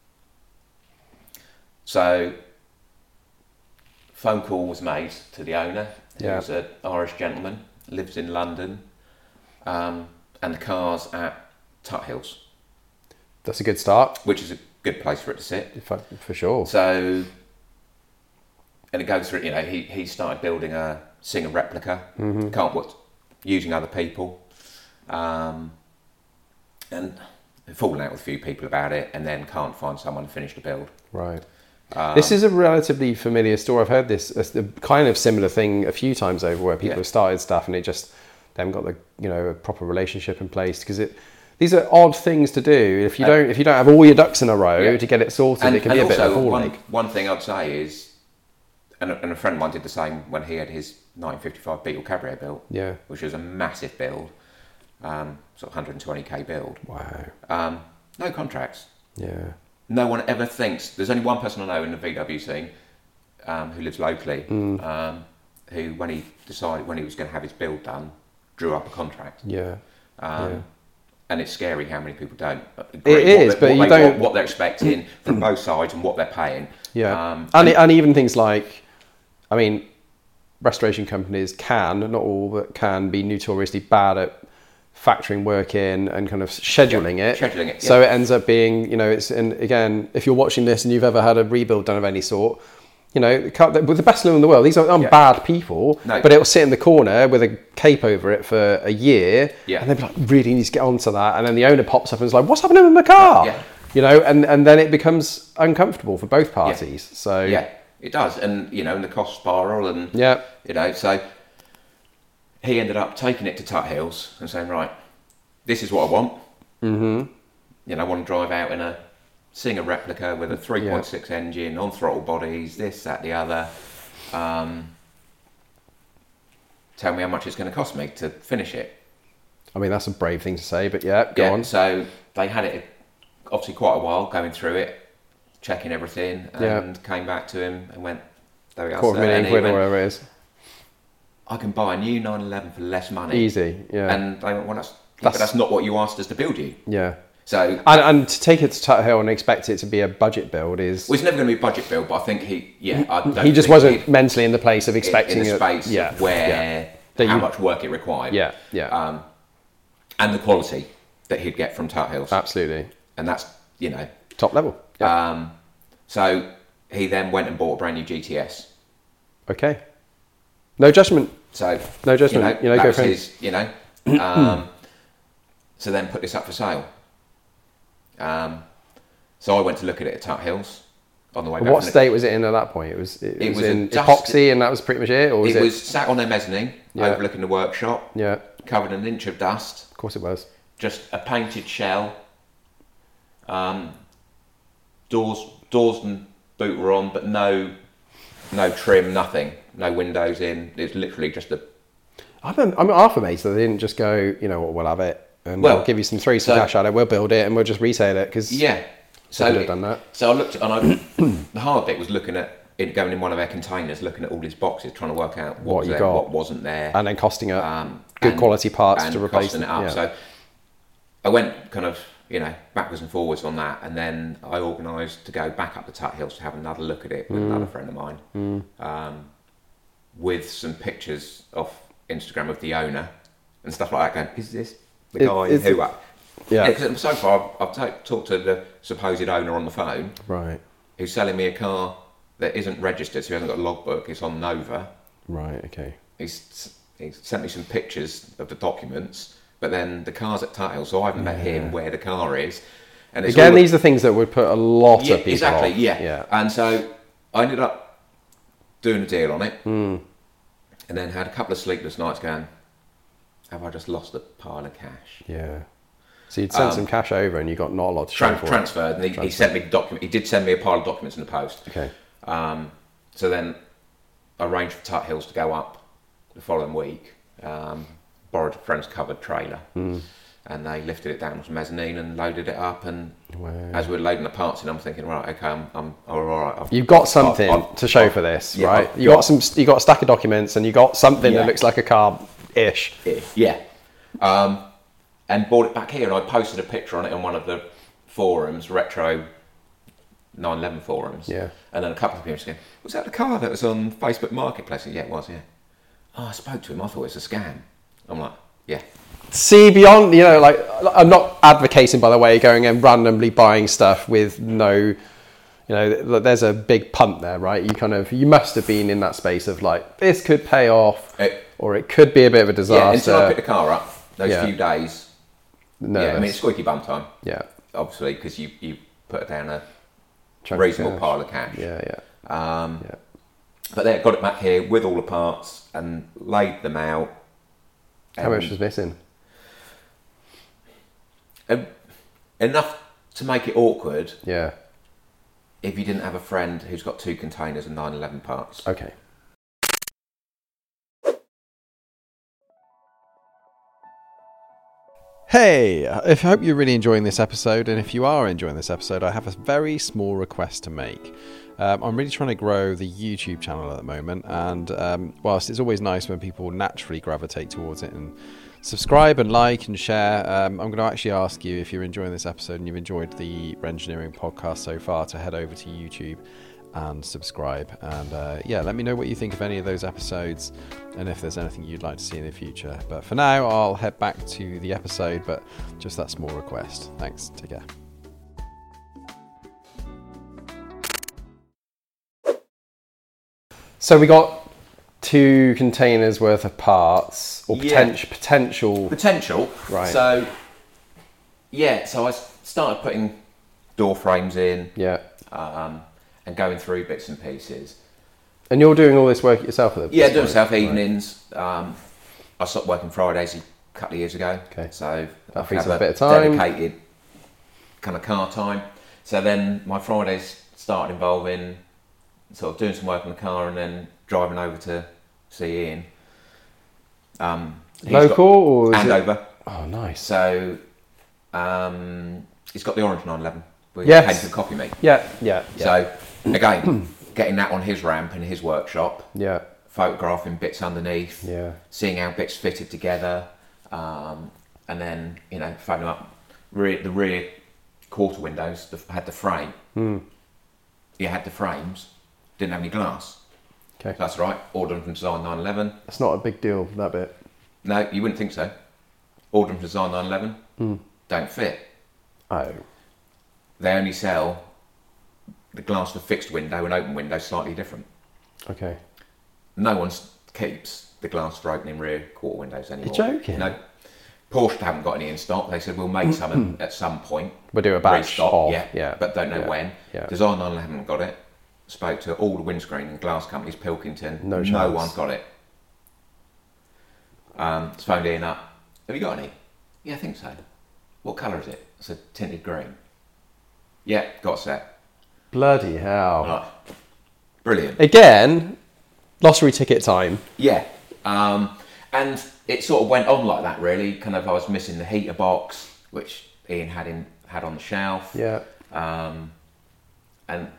So phone call was made to the owner. He
yeah.
was an Irish gentleman, lives in London, um, and the car's at Tut Hills.
That's a good start.
Which is a good place for it to sit.
For, for sure.
So, and it goes through, you know, he, he started building a Singer replica,
mm-hmm.
can't work, using other people, um, and falling out with a few people about it, and then can't find someone to finish the build.
Right.
Um,
this is a relatively familiar story. I've heard this a, a kind of similar thing a few times over, where people
yeah.
have started stuff and it just they haven't got the you know a proper relationship in place, because it these are odd things to do. If you don't if you don't have all your ducks in a row yeah. to get it sorted,
and,
it can
and
be a
also,
bit of a ball
one,
ache.
One thing I'd say is, and a, and a friend of mine did the same when he had his nineteen fifty-five Beetle Cabriolet built,
yeah,
which was a massive build, um, sort of one hundred twenty k build.
Wow.
Um, no contracts.
Yeah.
No one ever thinks. There's only one person I know in the V W scene um, who lives locally,
mm.
um, who, when he decided when he was going to have his build done, drew up a contract.
Yeah.
Um,
yeah.
And it's scary how many people don't agree.
It is,
what
but
what
you
they,
don't.
What, what they're expecting from both sides and what they're paying.
Yeah.
Um,
and, and and even things like, I mean, restoration companies can, not all, but can be notoriously bad at factoring work in and kind of scheduling
yeah,
it.
Scheduling it. Yeah.
So it ends up being, you know, it's, and again, if you're watching this and you've ever had a rebuild done of any sort, you know, with the best will in the world, these aren't yeah. bad people,
no.
but it'll sit in the corner with a cape over it for a year,
yeah.
and they'll be like, really needs to get onto that, and then the owner pops up and is like, what's happening in the car?
Yeah.
You know, and, and then it becomes uncomfortable for both parties.
Yeah.
So
yeah, it does, and you know, and the cost spiral, and
Yeah.
you know, so he ended up taking it to Tut Hills and saying, right, this is what I want.
Mm-hmm.
You know, I want to drive out in a Singer replica with a three point six yeah. engine, on throttle bodies, this, that, the other. Um, tell me how much it's going to cost me to finish it.
I mean, that's a brave thing to say, but yeah, go
yeah,
on.
So they had it obviously quite a while going through it, checking everything, and
yeah.
came back to him and went, there we are.
Quarter million quid or whatever it is.
I can buy a new nine eleven for less money.
Easy, yeah.
And they went, well, that's, that's, but that's not what you asked us to build you.
Yeah.
So
and, and to take it to Tut Hill and expect it to be a budget build is...
Well, it's never going to be a budget build, but I think he, yeah, I don't
he just
think
wasn't
he,
mentally in the place of expecting
in the space
it. Yeah,
of where
yeah.
how
you,
much work it required.
Yeah, yeah.
Um, and the quality that he'd get from Tut Hills.
Absolutely.
And that's, you know...
Top level. Yeah.
Um, so he then went and bought a brand new G T S.
Okay. No judgment.
So...
No judgment.
You know,
you know
that
go
was
for
his, you know... Um, so then put this up for sale. Um, so I went to look at it at Tut Hills on the way back.
What state was it in at that point? It was it,
it
was,
was
in
dust,
epoxy, and that was pretty much it. Or was it,
it was sat on their mezzanine,
yeah.
overlooking the workshop.
Yeah,
covered in an inch of dust.
Of course, it was
just a painted shell. Um, doors, doors and boot were on, but no, no trim, nothing, no windows in. It's literally just a.
I'm I'm half amazed that they didn't just go, you know what, we'll have it. And well, we'll give you some three some so, cash out of it. We'll build it and we'll just resale it because
yeah. So
could have done that.
So I looked at, and I, the hard bit was looking at it, going in one of their containers, looking at all these boxes, trying to work out what,
what
was
you
there,
got,
what wasn't there,
and then costing it
um,
good
and,
quality parts
and
to replace
costing it up.
Yeah.
So I went kind of you know backwards and forwards on that, and then I organised to go back up the Tut Hills to have another look at it with mm. another friend of mine,
mm.
um, with some pictures off Instagram of the owner and stuff like that. Going, is this the guy
it,
who?
It, yeah.
Because yeah, so far I've, I've t- talked to the supposed owner on the phone,
right?
Who's selling me a car that isn't registered, so he hasn't got a logbook. It's on Nova.
Right. Okay.
He's he's sent me some pictures of the documents, but then the car's at Tut Hills, so I haven't
yeah.
met him where the car is. And it's
again,
all,
these are things that would put a lot
yeah,
of people
exactly,
off.
yeah.
yeah.
And so I ended up doing a deal on it,
mm.
and then had a couple of sleepless nights going, have I just lost a pile of cash?
Yeah. So you'd sent um, some cash over and you got not a lot to show
tra-
for
transferred, and he,
transferred.
he sent me the document. He did send me a pile of documents in the post.
Okay.
Um, so then I arranged for Tut Hills to go up the following week. Um, borrowed a friend's covered trailer,
mm.
and they lifted it down to mezzanine and loaded it up. And
wow.
as we were loading the parts in, I'm thinking, right, okay, I'm, I'm all right. I've,
You've got something
I've, I've,
to show
I've,
for this,
yeah,
right?
I've
You got, got some. You got a stack of documents, and you got something
yeah.
that looks like a car-ish.
Yeah. Um, and brought it back here, and I posted a picture on it on one of the forums, retro nine eleven forums.
Yeah.
And then a couple of people saying, was that the car that was on Facebook Marketplace? And yeah, it was, yeah. Oh, I spoke to him, I thought it was a scam. I'm like, yeah.
See, beyond, you know, like, I'm not advocating, by the way, going and randomly buying stuff with no, you know, there's a big punt there, right? You kind of, you must have been in that space of like, this could pay off,
it,
or it could be a bit of a disaster.
Yeah, until I picked the car up, those
yeah.
few days.
Nervous.
Yeah, I mean, it's squeaky bum time.
Yeah.
Obviously, because you, you put down a
Chunk
reasonable
cash.
pile of cash.
Yeah,
yeah. Um,
yeah.
But then got it back here with all the parts and laid them out.
How much was missing?
Um, enough to make it awkward.
Yeah.
If you didn't have a friend who's got two containers of nine eleven parts.
Okay. Hey, I hope you're really enjoying this episode, and if you are enjoying this episode, I have a very small request to make. Um, I'm really trying to grow the YouTube channel at the moment, and um, whilst it's always nice when people naturally gravitate towards it and subscribe and like and share, um, I'm going to actually ask you, if you're enjoying this episode and you've enjoyed the Rengineering podcast so far, to head over to YouTube and subscribe, and uh, yeah, let me know what you think of any of those episodes and if there's anything you'd like to see in the future. But for now, I'll head back to the episode, but just that small request. Thanks, take care. So we got two containers worth of parts, or potential
yeah.
potential
potential
right?
So yeah, so I started putting door frames in,
yeah,
um, and going through bits and pieces.
And you're doing all this work yourself at the
Yeah,
this
doing
point?
myself evenings. Um, I stopped working Fridays a couple of years ago.
Okay.
So
That
I
frees
have
up a bit of time.
dedicated kind of car time. So then my Fridays started involving sort of doing some work on the car and then driving over to see Ian. Um, he's
Local
got
or is it?
Andover.
Oh, nice.
So um, he's got the orange nine eleven. We
Yes.
came to copy me.
Yeah, yeah, yeah.
So again, getting that on his ramp in his workshop,
yeah,
photographing bits underneath,
yeah,
seeing how bits fitted together, um, and then you know phoning up rear, the rear quarter windows the, had the frame.
Mm.
You had the frames, didn't have any glass.
Okay.
That's right. Ordered them from Design nine eleven.
It's not a big deal, that bit.
No, you wouldn't think so. Ordered them from Design nine eleven.
Mm.
Don't fit.
Oh.
They only sell the glass for fixed window and open window slightly different.
Okay.
No one keeps the glass for opening rear quarter windows anymore.
You're joking?
No. Porsche haven't got any in stock. They said we'll make some at some point.
We'll do a batch
Restock,
of,
yeah,
yeah,
but don't know
yeah,
when.
yeah.
Design nine eleven haven't got it. Spoke to all the windscreen and glass companies, Pilkington.
No
No
chance.
one's got it. Um, it's phoned Ian up. Have you got any? Yeah, I think so. What colour is it? I said tinted green. Yeah, got a set.
Bloody hell.
Right. Brilliant.
Again, lottery ticket time.
Yeah. Um, and it sort of went on like that really. Kind of I was missing the heater box, which Ian had in had on the shelf.
Yeah.
Um, and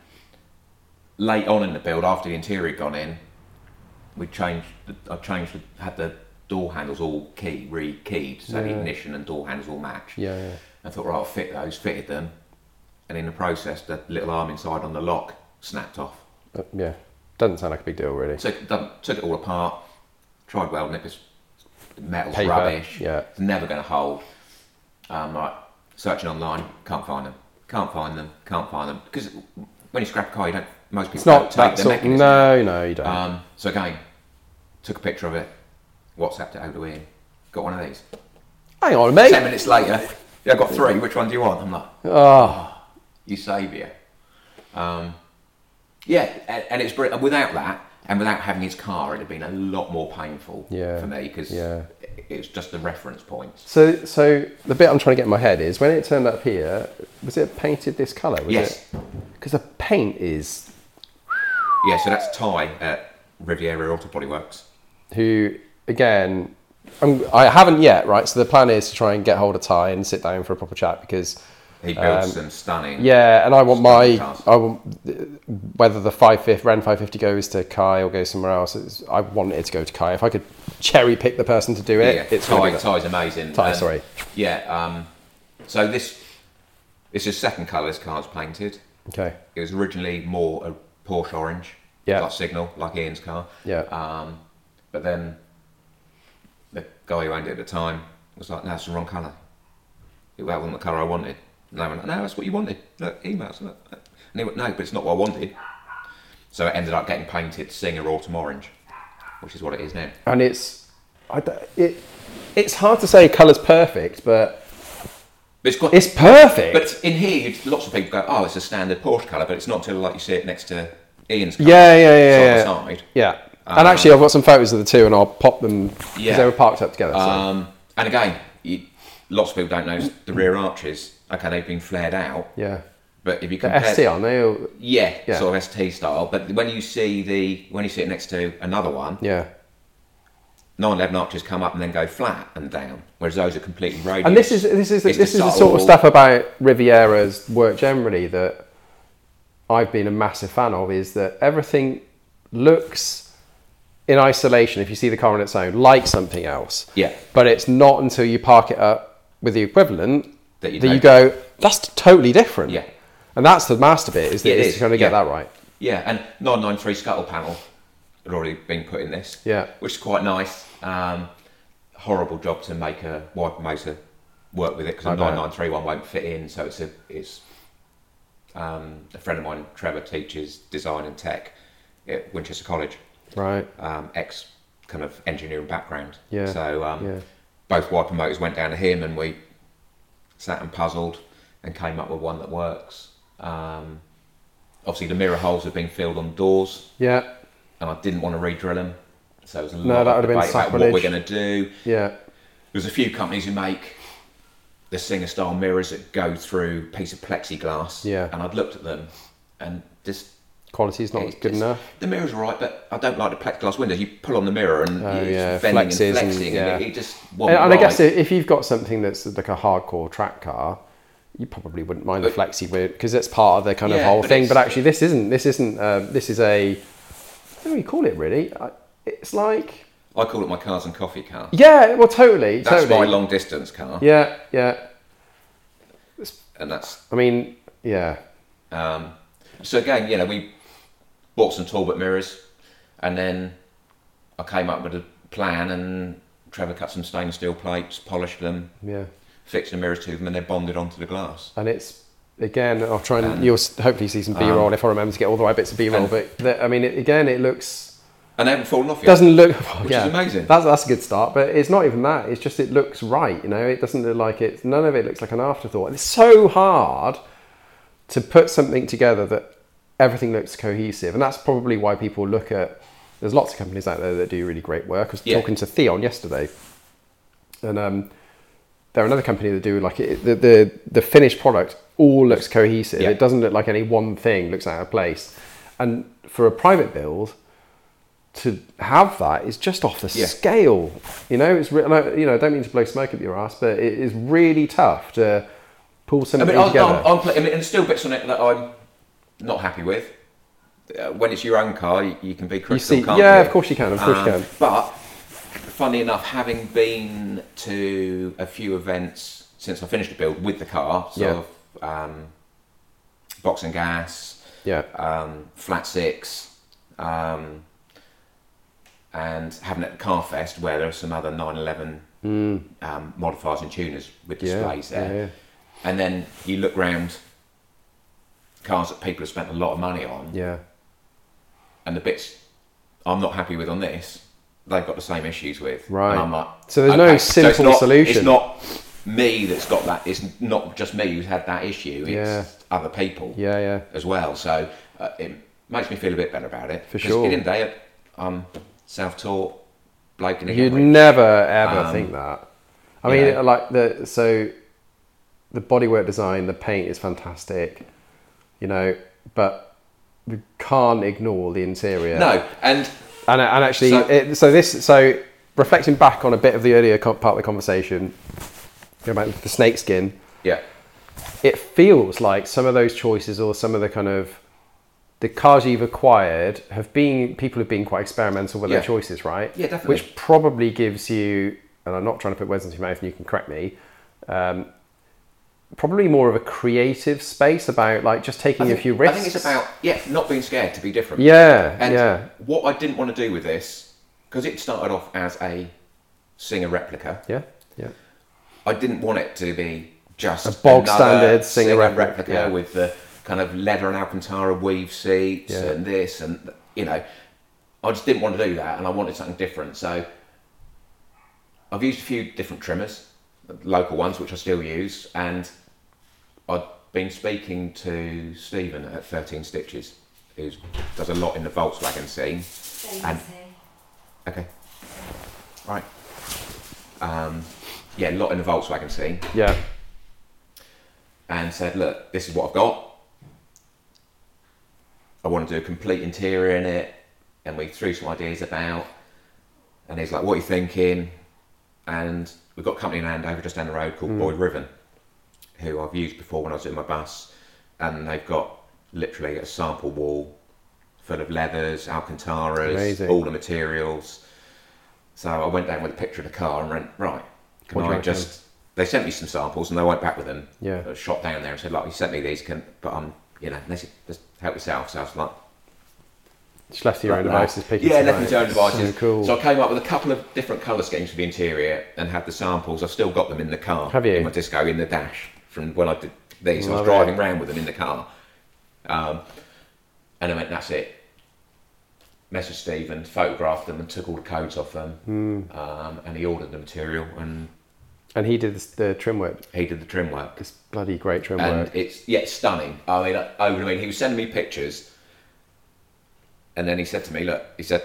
late on in the build, after the interior had gone in, we changed. I changed. Had the door handles all key re-keyed, so the
Yeah.
ignition and door handles all match.
Yeah, yeah.
I thought, right, I'll fit those. Fitted them, and in the process, the little arm inside on the lock snapped off.
Uh, yeah. Doesn't sound like a big deal, really.
Took done, took it all apart. Tried welding it. It's metal's
Paper,
rubbish.
yeah.
It's never going to hold. Um, like searching online, can't find them. Can't find them. Can't find them because when you scrap a car, you don't. Most people
It's not
don't take
that
the
sort.
mechanism.
No, no, you don't.
Um, so again, took a picture of it. WhatsApped it over to Ian. Got one of these.
Hang on, mate.
Ten minutes later, yeah, I got three. Which one do you want? I'm like,
Oh,
you saviour. Um, yeah, and, and it's brilliant. Without that, and without having his car, it'd have been a lot more painful
Yeah,
for me because
yeah.
it, it's just the reference points.
so so the bit I'm trying to get in my head is when it turned up here, was it painted this colour? Was
Yes.
Because the paint is
Yeah, so that's Ty at Riviera Auto Body Works.
who again. I'm, I haven't yet, right? So the plan is to try and get hold of Ty and sit down for a proper chat because
He builds
Um,
some stunning.
yeah, and I want my
Stunning cars.
I want whether the five fifty Ren five fifty goes to Kai or goes somewhere else. It's, I want it to go to Kai. If I could cherry pick the person to do it,
yeah,
it's gonna
Ty,
be that.
Ty's amazing.
Ty,
And,
sorry.
Yeah, um, so this this is second colour this car's painted.
Okay.
It was originally more a Porsche orange,
Yeah.
like Signal, like Ian's car.
Yeah.
Um, but then the guy who owned it at the time was like, "No, that's the wrong colour. That wasn't the colour I wanted." And I went, "No, that's what you wanted. Look, emails." Look. And he went, "No, but it's not what I wanted." So it ended up getting painted Singer Autumn Orange, which is what it is now.
And it's I, d- it it's hard to say colour's perfect, but
But it's got.
it's perfect.
But in here, you'd- lots of people go, "Oh, it's a standard Porsche colour," but it's not until like you see it next to Ian's car.
yeah, yeah, yeah,
side
yeah.
by side.
Yeah. And actually, I've got some photos of the two, and I'll pop them because
Yeah.
they were parked up together. So.
Um, and again, you, lots of people don't know the rear arches. Okay, they've been flared out,
yeah.
but if you
The
compare,
S T, aren't they? Or-
yeah,
Yeah.
sort of S T style. But when you see the when you see it next to another one,
Yeah.
nine eleven arches come up and then go flat and down, whereas those are completely radius.
And this is this is the,
It's
this is the sort
subtle-
of stuff about Riviera's work generally that I've been a massive fan of. Is that everything looks in isolation, if you see the car on its own, like something else.
Yeah.
But it's not until you park it up with the equivalent
That you
that you
know.
go, that's totally different.
Yeah.
And that's the master bit, is, that
Yeah, it
is
is,
to kind of get
yeah.
that right.
Yeah, and nine ninety-three scuttle panel had already been put in this.
Yeah.
Which is quite nice. Um, horrible job to make a wiper motor work with it because
I
a
bet.
nine ninety-three one won't fit in. So it's a it's um, a friend of mine, Trevor, teaches design and tech at Winchester College.
Right.
Um, ex kind of engineering background.
Yeah,
So um,
yeah.
both wiper motors went down to him, and we sat and puzzled and came up with one that works. Um, obviously, the mirror holes have been filled on doors.
Yeah.
and I didn't want to re-drill them. So it was a
No,
lot
that
of
would have been
debate about what
sacrilege.
we're going to do.
Yeah.
There's a few companies who make the Singer style mirrors that go through a piece of plexiglass.
Yeah.
And I'd looked at them and just
Quality's not
it's
good
just-
enough.
The mirror's all right, but I don't like the plexiglass windows. You pull on the mirror and
Oh,
it's
yeah,
bending
flexes
and
and-
flexing, and,
yeah.
it, it just
And,
wasn't
and I
right.
guess if you've got something that's like a hardcore track car, you probably wouldn't mind the
But-
flexi because it's part of the kind of
Yeah,
whole
but
thing.
it's-
But actually, this isn't. This isn't. Uh, this is a. What do you call it? Really? I- It's like.
I call it my cars and coffee car.
Yeah. Well, totally.
That's
totally.
my long distance car,
Yeah. Yeah.
and that's
I mean. Yeah.
um, so again, you know, we bought some Talbot mirrors, and then I came up with a plan, and Trevor cut some stainless steel plates, polished them,
Yeah.
fixed the mirrors to them, and they're bonded onto the glass.
And it's again. I'll try and
And-
you'll s- hopefully see some B-roll
um,
if I remember to get all the right bits of B-roll.
and-
But the, I mean, it, again, it looks.
And they haven't fallen off yet.
Doesn't look.
Which
yeah,
is amazing.
That's that's a good start, but it's not even that. It's just it looks right. You know, it doesn't look like it's. None of it looks like an afterthought. And it's so hard to put something together that everything looks cohesive, and that's probably why people look at. There's lots of companies out there that do really great work. I was
Yeah.
talking to Theon yesterday, and um, they're another company that do like it, the the the finished product all looks cohesive.
Yeah.
It doesn't look like any one thing looks out of place, and for a private build. To have that is just off the
Yeah.
scale, you know. It's re- like, you know, I don't mean to blow smoke up your ass, but it is really tough to pull
I
something
mean, I'm,
together.
I'm, I'm, pl- I mean, and there's still bits on it that I'm not happy with. Uh, when it's your own car, you, you can be critical,
you see,
can't
yeah,
you?
of course you can, of course you
Um,
can.
But funny enough, having been to a few events since I finished the build with the car, sort
Yeah.
of um, Box and Gas,
Yeah,
um, Flat Six, um, and having it at the Car Fest where there are some other nine eleven um, modifiers and tuners with
Mm. yeah,
displays
yeah,
there.
yeah,
And then you look round cars that people have spent a lot of money on,
yeah.
and the bits I'm not happy with on this, they've got the same issues with.
Right.
And I'm like,
So there's no
okay, so it's
simple
not-
solution.
It's not me that's got that. It's not just me who's had that issue. It's
Yeah.
other people
Yeah, yeah.
as well. So uh, it makes me feel a bit better about it.
For
'Cause
sure.
At the end of the day, I'm self-taught bloke in a
You'd
garage.
never ever
Um,
think that. I
you
mean,
know.
like the so the bodywork design, the paint is fantastic, you know, but we can't ignore the interior.
No, and
And, and actually,
So-
so, it, so this, so reflecting back on a bit of the earlier co- part of the conversation about the snakeskin,
yeah,
it feels like some of those choices or some of the kind of the cars you've acquired have been people have been quite experimental with
Yeah.
their choices, right?
Yeah, definitely.
Which probably gives you, and I'm not trying to put words into your mouth, and you can correct me. Um, probably more of a creative space about like just taking
I think,
a few risks.
I think it's about yeah, not being scared to be different.
yeah,
And
yeah,
what I didn't want to do with this, because it started off as a Singer replica,
yeah, yeah.
I didn't want it to be just
A bog
another
standard Singer
Singer
replica,
replica
yeah.
with the kind of leather and Alcantara weave seats
Yeah.
and this and you know, I just didn't want to do that, and I wanted something different. So I've used a few different trimmers, local ones which I still use, and I've been speaking to Stephen at thirteen Stitches, who does a lot in the Volkswagen scene. And okay, right, um, yeah, a lot in the Volkswagen scene,
Yeah,
and said, look, this is what I've got. I want to do a complete interior in it, and we threw some ideas about. And he's like, "What are you thinking?" And we've got a company in Andover just down the road called Boyd Riven, who I've used before when I was in my bus, and they've got literally a sample wall full of leathers, Alcantaras,
Amazing.
all the materials. So I went down with a picture of the car and went, right, can
What do you
I
reckon?
just... They sent me some samples and I went back with them.
Yeah.
I shot down there and said, like, you sent me these, can, but I'm, you know, they said, just help yourself. So I was like,
just left to your own
like that.
devices. Picking
Yeah,
some
left me
out.
to your own devices.
So cool.
So I came up with a couple of different colour schemes for the interior and had the samples. I've still got them in the car.
Have you?
In my disco, in the dash from when I did these. I was
Love
driving
it.
around with them in the car. Um, and I went, that's it. Messaged Stephen, photographed them and took all the codes off them.
Hmm.
Um, and he ordered the material and
And he did the, the trim work.
he did the trim work.
It's bloody great trim
And
work.
it's, yeah, it's stunning. I mean, over the mean, he was sending me pictures and then he said to me, look, he said,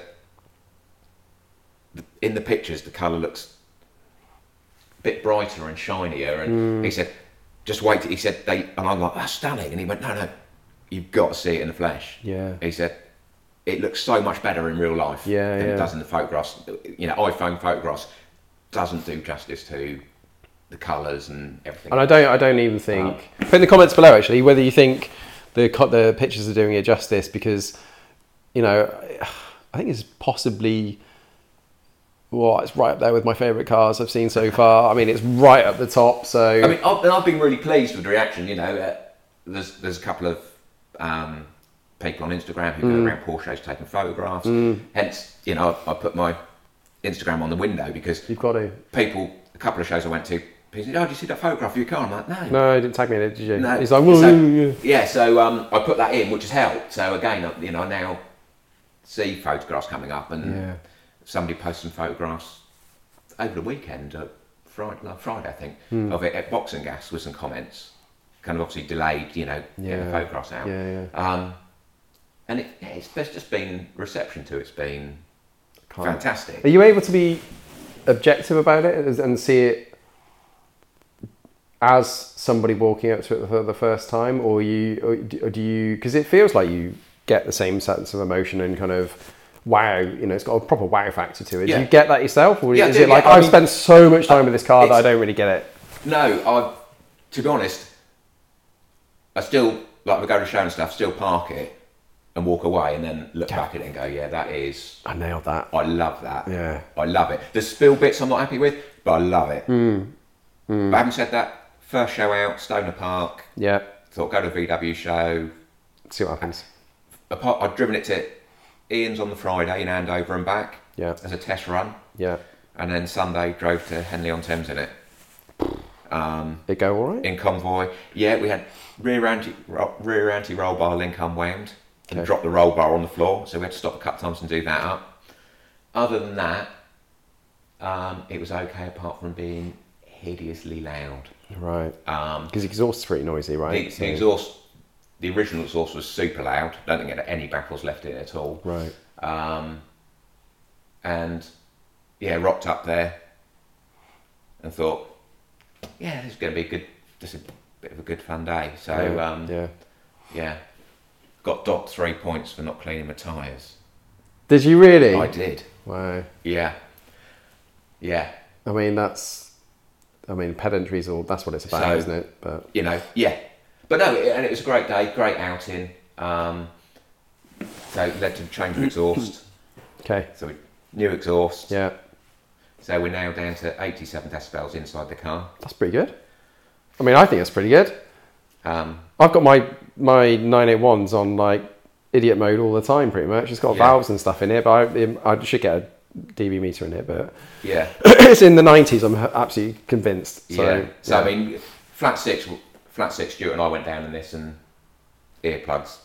in the pictures, the colour looks a bit brighter and shinier. And mm. he said, just wait. He said, they, and I'm like, that's stunning. And he went, no, no, you've got to see it in the flesh.
Yeah.
He said, it looks so much better in real life
yeah,
than
yeah.
it does in the photographs. You know, iPhone photographs doesn't do justice to the colours and everything.
And I don't, I don't even think. Um, put in the comments below actually whether you think the the pictures are doing it justice, because, you know, I think it's possibly. Well, it's right up there with my favourite cars I've seen so far. I mean, it's right up the top. So
I mean, I've, I've been really pleased with the reaction. You know, uh, there's there's a couple of um, people on Instagram who
mm.
go around Porsches taking photographs.
Mm.
Hence, you know, I, I put my Instagram on the window because
you've got to.
People, a couple of shows I went to, people said, "Oh, did you see that photograph of your car?" I'm like, "No,
no, I didn't tag me in it, did you?"
No.
He's like, "Well,
so,
yeah."
yeah." So um, I put that in, which has helped. So again, you know, I now see photographs coming up, and
yeah.
somebody posted some photographs over the weekend, uh, Friday, like Friday, I think,
mm.
of it at Boxing Gas with some comments, kind of obviously delayed, you know,
yeah.
getting the photographs out.
Yeah, yeah.
Um, and it, yeah, it's just been reception to it's been Can't. fantastic.
Are you able to be objective about it and see it as somebody walking up to it for the first time, or you, or do you? Because it feels like you get the same sense of emotion and kind of. Wow, you know, it's got a proper wow factor to it.
Yeah.
Do you get that yourself, or
yeah,
is
do,
it like
yeah,
I've
mean,
spent so much time with this car that I don't really get it?
No, I. To be honest, I still like we go to show and stuff. Still park it and walk away, and then look
yeah.
back at it and go, "Yeah, that is."
I nailed that.
I love that.
Yeah,
I love it. The spill bits I'm not happy with, but I love it.
Mm. Mm.
But having said that, first show out, Stoner Park.
Yeah.
Thought go to a V W show.
See what happens.
Apart, I'd driven it to Ian's on the Friday in Andover and back.
Yeah.
As a test run.
Yeah.
And then Sunday drove to Henley on Thames in it. Um,
Did it go all right?
In convoy. Yeah, we had rear anti rear anti roll bar link unwound and
okay.
dropped the roll bar on the floor, so we had to stop a couple times and do that up. Other than that, um, it was okay apart from being hideously loud.
Right.
Um,
because the exhaust's pretty noisy, right?
The,
so.
the exhaust, the original exhaust was super loud. Don't think it had any baffles left in it at all.
Right.
Um, and yeah, rocked up there and thought, yeah, this is going to be a good, just a bit of a good fun day. So
yeah.
Um,
yeah.
yeah, got docked three points for not cleaning my tyres.
Did you really?
I did.
Wow.
Yeah. Yeah.
I mean, that's, I mean, pedantry's all, that's what it's about,
So,
isn't it? But
you know, yeah. But no, it, and it was a great day, great outing. Um, so it led to change of exhaust.
Okay.
So we, new exhaust.
Yeah.
So we're now down to eighty-seven decibels inside the car.
That's pretty good. I mean, I think it's pretty good.
Um,
I've got my my nine eighty-ones on like idiot mode all the time, pretty much. It's got
yeah.
valves and stuff in it, but I, I should get a D B meter in it. But
yeah,
it's in the nineties. I'm absolutely convinced. So,
yeah. So
yeah.
I mean, flat six, flat six. Stuart and I went down in this and earplugs.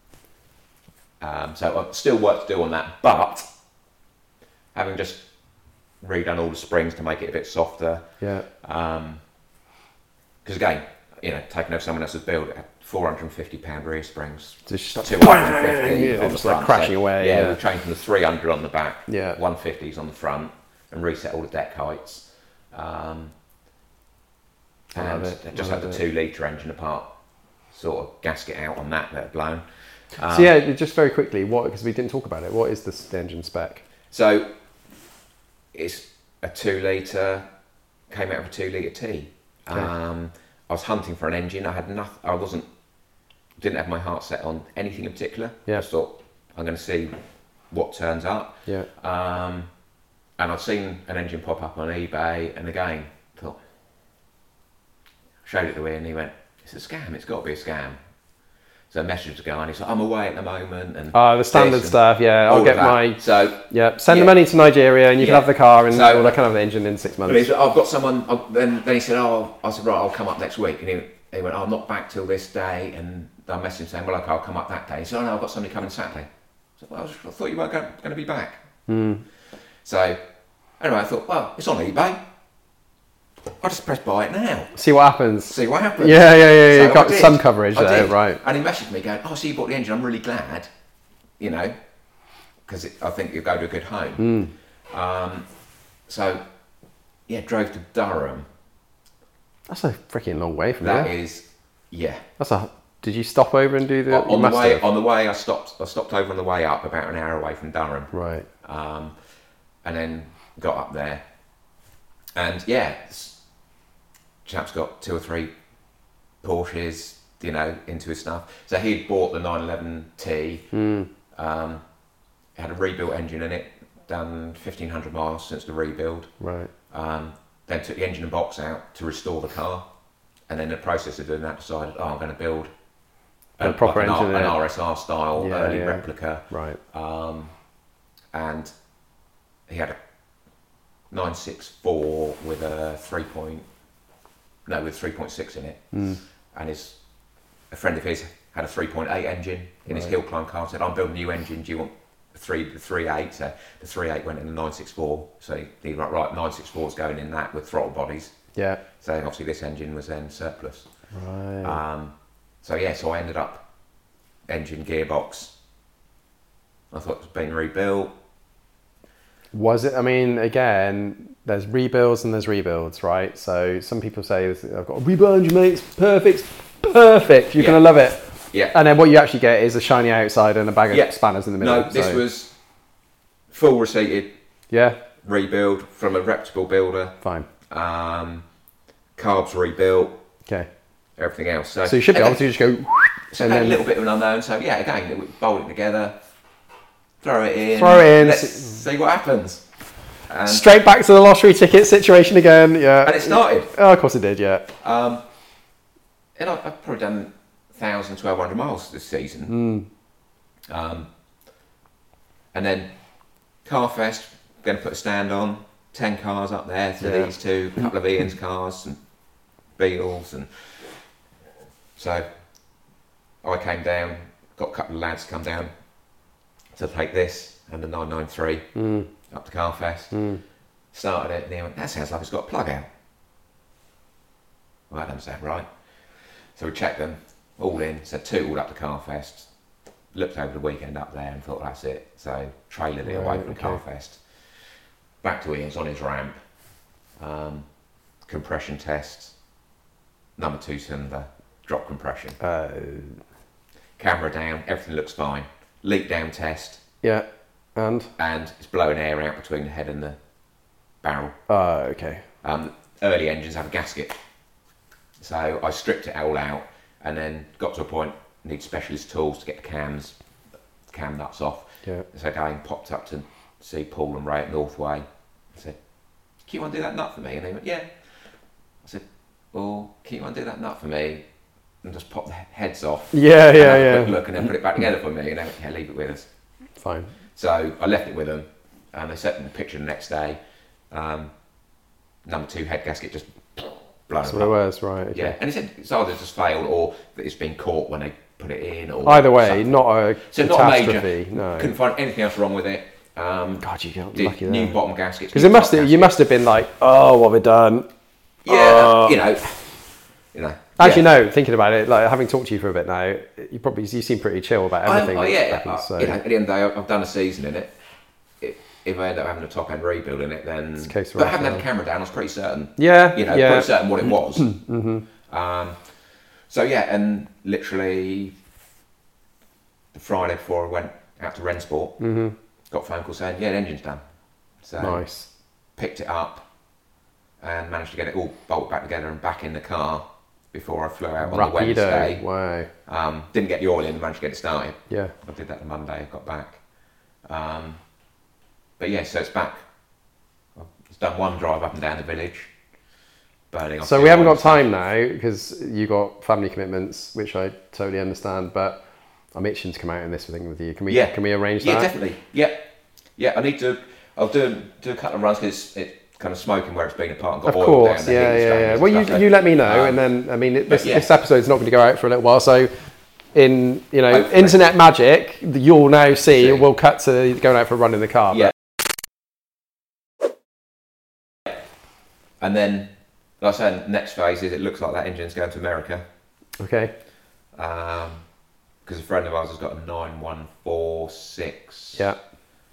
Um, so I've still work to do on that, but having just redone all the springs to make it a bit softer.
Yeah.
Um, because again, you know, taking over someone else's build, four hundred and fifty pound rear springs,
Just
two hundred and fifty
yeah,
on the
just like
front.
crashing
so,
away.
Yeah,
Yeah.
we've changed from the three hundred on the back,
Yeah.
one fifties on the front, and reset all the deck heights. Um,
I
and
love it.
just
I
had the
love
two litre engine apart, sort of gasket out on that that had blown. Um,
So yeah, just very quickly, what, because we didn't talk about it. What is this the engine spec?
So it's a two litre, came out of a two litre T.
Okay.
Um, I was hunting for an engine. I had nothing. I wasn't. Didn't have my heart set on anything in particular.
Yeah.
I just thought I'm going to see what turns up.
Yeah.
Um, and I'd seen an engine pop up on eBay, and again thought, showed it to Ian, and he went, "It's a scam. It's got to be a scam." So I messaged the guy, and he's like, "I'm away at the moment." And
Oh, the standard
this and
stuff. Yeah, I'll
all
get
of that.
my.
So
Yeah, send
yeah.
the money to Nigeria, and you can
Yeah.
have the car and
So-
all that kind of engine in six
But
months.
he's like, I've got someone. I'll, then, then he said, "Oh," I said, "Right, I'll come up next week." And he, he went, "Oh, I'm not back till this day." And I messaged him saying, "Well, okay, I'll come up that day." He said, "Oh no, I've got somebody coming Saturday." I said, "Well, I, was, I thought you weren't going, going to be back."
Mm.
So anyway, I thought, well, it's on eBay. I'll just press buy it now.
See what happens.
See what happens.
Yeah, yeah, yeah.
So
You
I
got
did.
some coverage
I
there,
did.
right?
And he messaged me going, "Oh, so you bought the engine? I'm really glad. You know, because I think you'll go to a good home.
Mm.
Um, so, yeah, drove to Durham.
That's a freaking long way from
That
here.
is, yeah.
That's a. Did you stop over and do the?
On, on
you
the way,
have.
on the way, I stopped. I stopped over on the way up, about an hour away from Durham.
Right.
Um, and then got up there, and yeah, this chap's got two or three Porsches, you know, into his stuff. So he'd bought the nine eleven T.
Mm.
Um, it had a rebuilt engine in it, done fifteen hundred miles since the rebuild.
Right.
Um, then took the engine and box out to restore the car, and then in the process of doing that, decided, oh, I'm going to build
a, a proper
like an,
engine,
R, an
in
R S R style
yeah,
early
yeah.
replica.
Right.
Um, and he had a nine sixty-four with a three point, no, with three point six in it,
Mm.
and his a friend of his had a three point eight engine in his
Right.
hill climb car. Said, I'm building a new engine. Do you want the three the three eight? So the three eight went in the nine sixty-four. So he, he right, right nine sixty-four is going in that with throttle bodies.
Yeah.
So obviously this engine was then surplus.
Right.
Um, so yeah, so I ended up engine gearbox. I thought it was being rebuilt.
Was it? I mean, again, there's rebuilds and there's rebuilds, right? So some people say, I've got a rebuild engine, mate, it's perfect, perfect, you're
Yeah.
going to love it.
Yeah.
And then what you actually get is a shiny outside and a bag of
Yeah.
spanners in the middle.
No, this
so-
was full receipted
Yeah,
rebuild from a reputable builder.
fine.
Um, carbs rebuilt,
Okay.
everything else. So,
So you should be able
again,
to just go,
so
and
a
then
little bit of an unknown. So yeah, again, we bolt it together, throw it in,
Throw it in,
let's
s-
see what happens. And,
straight back to the lottery ticket situation again. Yeah.
and it started.
Oh, of course it did, yeah.
Um, and I've, I've probably done one thousand, twelve hundred miles this season.
Mm.
Um, and then Carfest, going to put a stand on, ten cars up there, so
Yeah.
these two, a couple of Ian's cars, some Beetles, and so I came down, got a couple of lads to come down to take this and the nine ninety-three
Mm.
up to Carfest,
Mm.
started it, and he went, that sounds like it's got a plug out. Well, that doesn't sound right. So we checked them, all in, so two all up to Carfest, looked over the weekend up there and thought that's it. So trailered it away
Right,
from
okay.
Carfest, back to Ian's on his ramp, um, compression test, number two cylinder, drop compression,
Uh,
camera down, everything looks fine, leak down test,
yeah. And?
and it's blowing air out between the head and the barrel.
Oh, okay.
Um, early engines have a gasket, so I stripped it all out and then got to a point, need specialist tools to get the cams, cam nuts off.
Yeah.
So again, popped up to see Paul and Ray at Northway. I said, "Can you want to do that nut for me?" And they went, "Yeah." I said, "Well, can you want to do that nut for me?" And just pop the heads off.
Yeah,
and
yeah,
have a
yeah.
quick look and then put it back together for me. And they went, "Yeah, leave it with us."
Fine.
So I left it with them, and they sent me the picture the next day. Um, number two head gasket just blown
That's what it
apart.
was, right. Okay.
Yeah, and he said it's either just failed or that it's been caught when they put it in. Or
Either way,
something.
not a
So not a major.
catastrophe. No.
Couldn't find anything else wrong with it. Um,
God, you got
did
lucky
new
there.
bottom gaskets.
Because
new
it must
top
have, you
gaskets.
must have been like, oh, what have we done?
Yeah,
Uh,
you know, you know.
Actually,
yeah.
no. Thinking about it, like having talked to you for a bit now, you probably you seem pretty chill about
I-
everything.
oh,
that
yeah,
happens,
uh,
so.
you know, at the end of the day, I've- I've done a season in it. If, if I end up having a top end rebuild in it, then.
It's a case of
but having had the
Raphael.
camera down, I was pretty certain.
Yeah,
You know,
yeah.
pretty certain what it was.
Mm-hmm.
Um, so yeah, and literally the Friday before I went out to Rensport,
Mm-hmm.
got a phone call saying, yeah, the engine's done. So
Nice.
picked it up and managed to get it all bolted back together and back in the car before I flew out on the
Rapido.
Wednesday.
Wow.
Um, didn't get the oil in, managed to get it started.
Yeah.
I did that the Monday, I got back. Um, but yeah, so it's back. I've done one drive up and down the village. Burning off
So
the
we haven't
oil
got
and
time now because you got family commitments, which I totally understand. But I'm itching to come out in this thing with you. Can we?
Yeah.
Can we arrange
Yeah,
that?
definitely. Yeah, yeah. I need to. I'll do do a couple of runs because it's kind of smoking where it's been apart and got
Of
oil
course,
down the
yeah,
heat
yeah, yeah.
exchangers
Well,
and
you
stuff,
you
so,
let me know,
um,
and then I mean, it, this,
yeah.
this episode's not going to go out for a little while, so in you know
Hopefully.
internet magic, you'll now see.
See.
We'll cut to going out for a run in the car.
Yeah. And then, like I said, next phase is it looks like that engine's going to America.
But, okay.
Because a friend of ours has got a nine one four six
Yeah.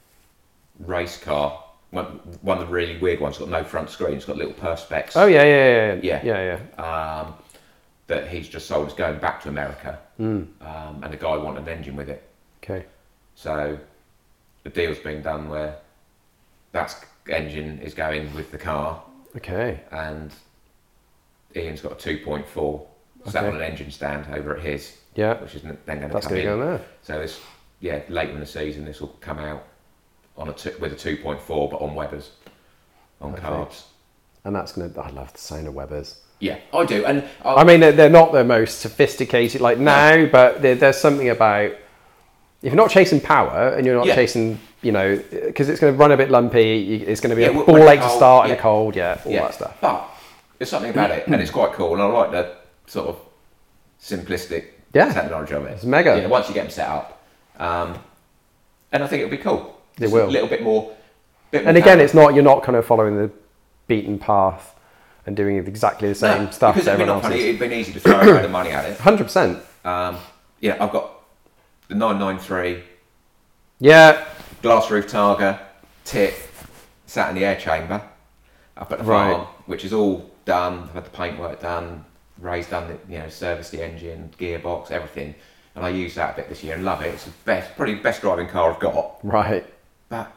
race car. One, one of the really weird ones. It's got no front screen. It's got little perspex.
Oh yeah, yeah, yeah,
Yeah.
yeah, yeah.
Um, that he's just sold. It's going back to America,
Mm.
um, and the guy wanted an engine with it.
Okay.
So the deal's being done where that engine is going with the car,
Okay.
and Ian's got a two point four sat
Okay.
on an engine stand over at his,
Yeah.
which is then going to
That's
come
going to
in.
go in there.
So this, yeah, later in the season, this will come out on a two, with a two point four, but on Weber's, on
Okay.
carbs.
And that's going to. I love the sound of Weber's.
Yeah, I do, and I,
I mean, they're, they're not the most sophisticated like now, but there, there's something about if you're not chasing power and you're not
Yeah.
chasing, you know, because it's going to run a bit lumpy. you- It's going to be
Yeah,
a
when
ball
it's
late to
cold,
start in
yeah.
the cold. Yeah, all
yeah,
that stuff.
But there's something about it, and it's quite cool, and I like the sort of simplistic
Yeah.
technology of it.
It's mega.
Yeah, once you get them set up, um, and I think it'll be cool.
It
Just
will.
a little bit more. Bit more
And again,
power.
it's not you're not kind of following the beaten path and doing exactly the same
No,
stuff
because
that
it'd been
everyone
not
else
funny.
is.
It'd been easy to throw a load of money at it.
Hundred percent.
Um, yeah, I've got the nine ninety-three
Yeah.
glass roof Targa tip sat in the air chamber up at the
Right.
farm, which is all done. I've had the paintwork done, Ray's done the, you know, serviced the engine, gearbox, everything, and I use that a bit this year and love it. It's the best, probably the best driving car I've got,
Right.
but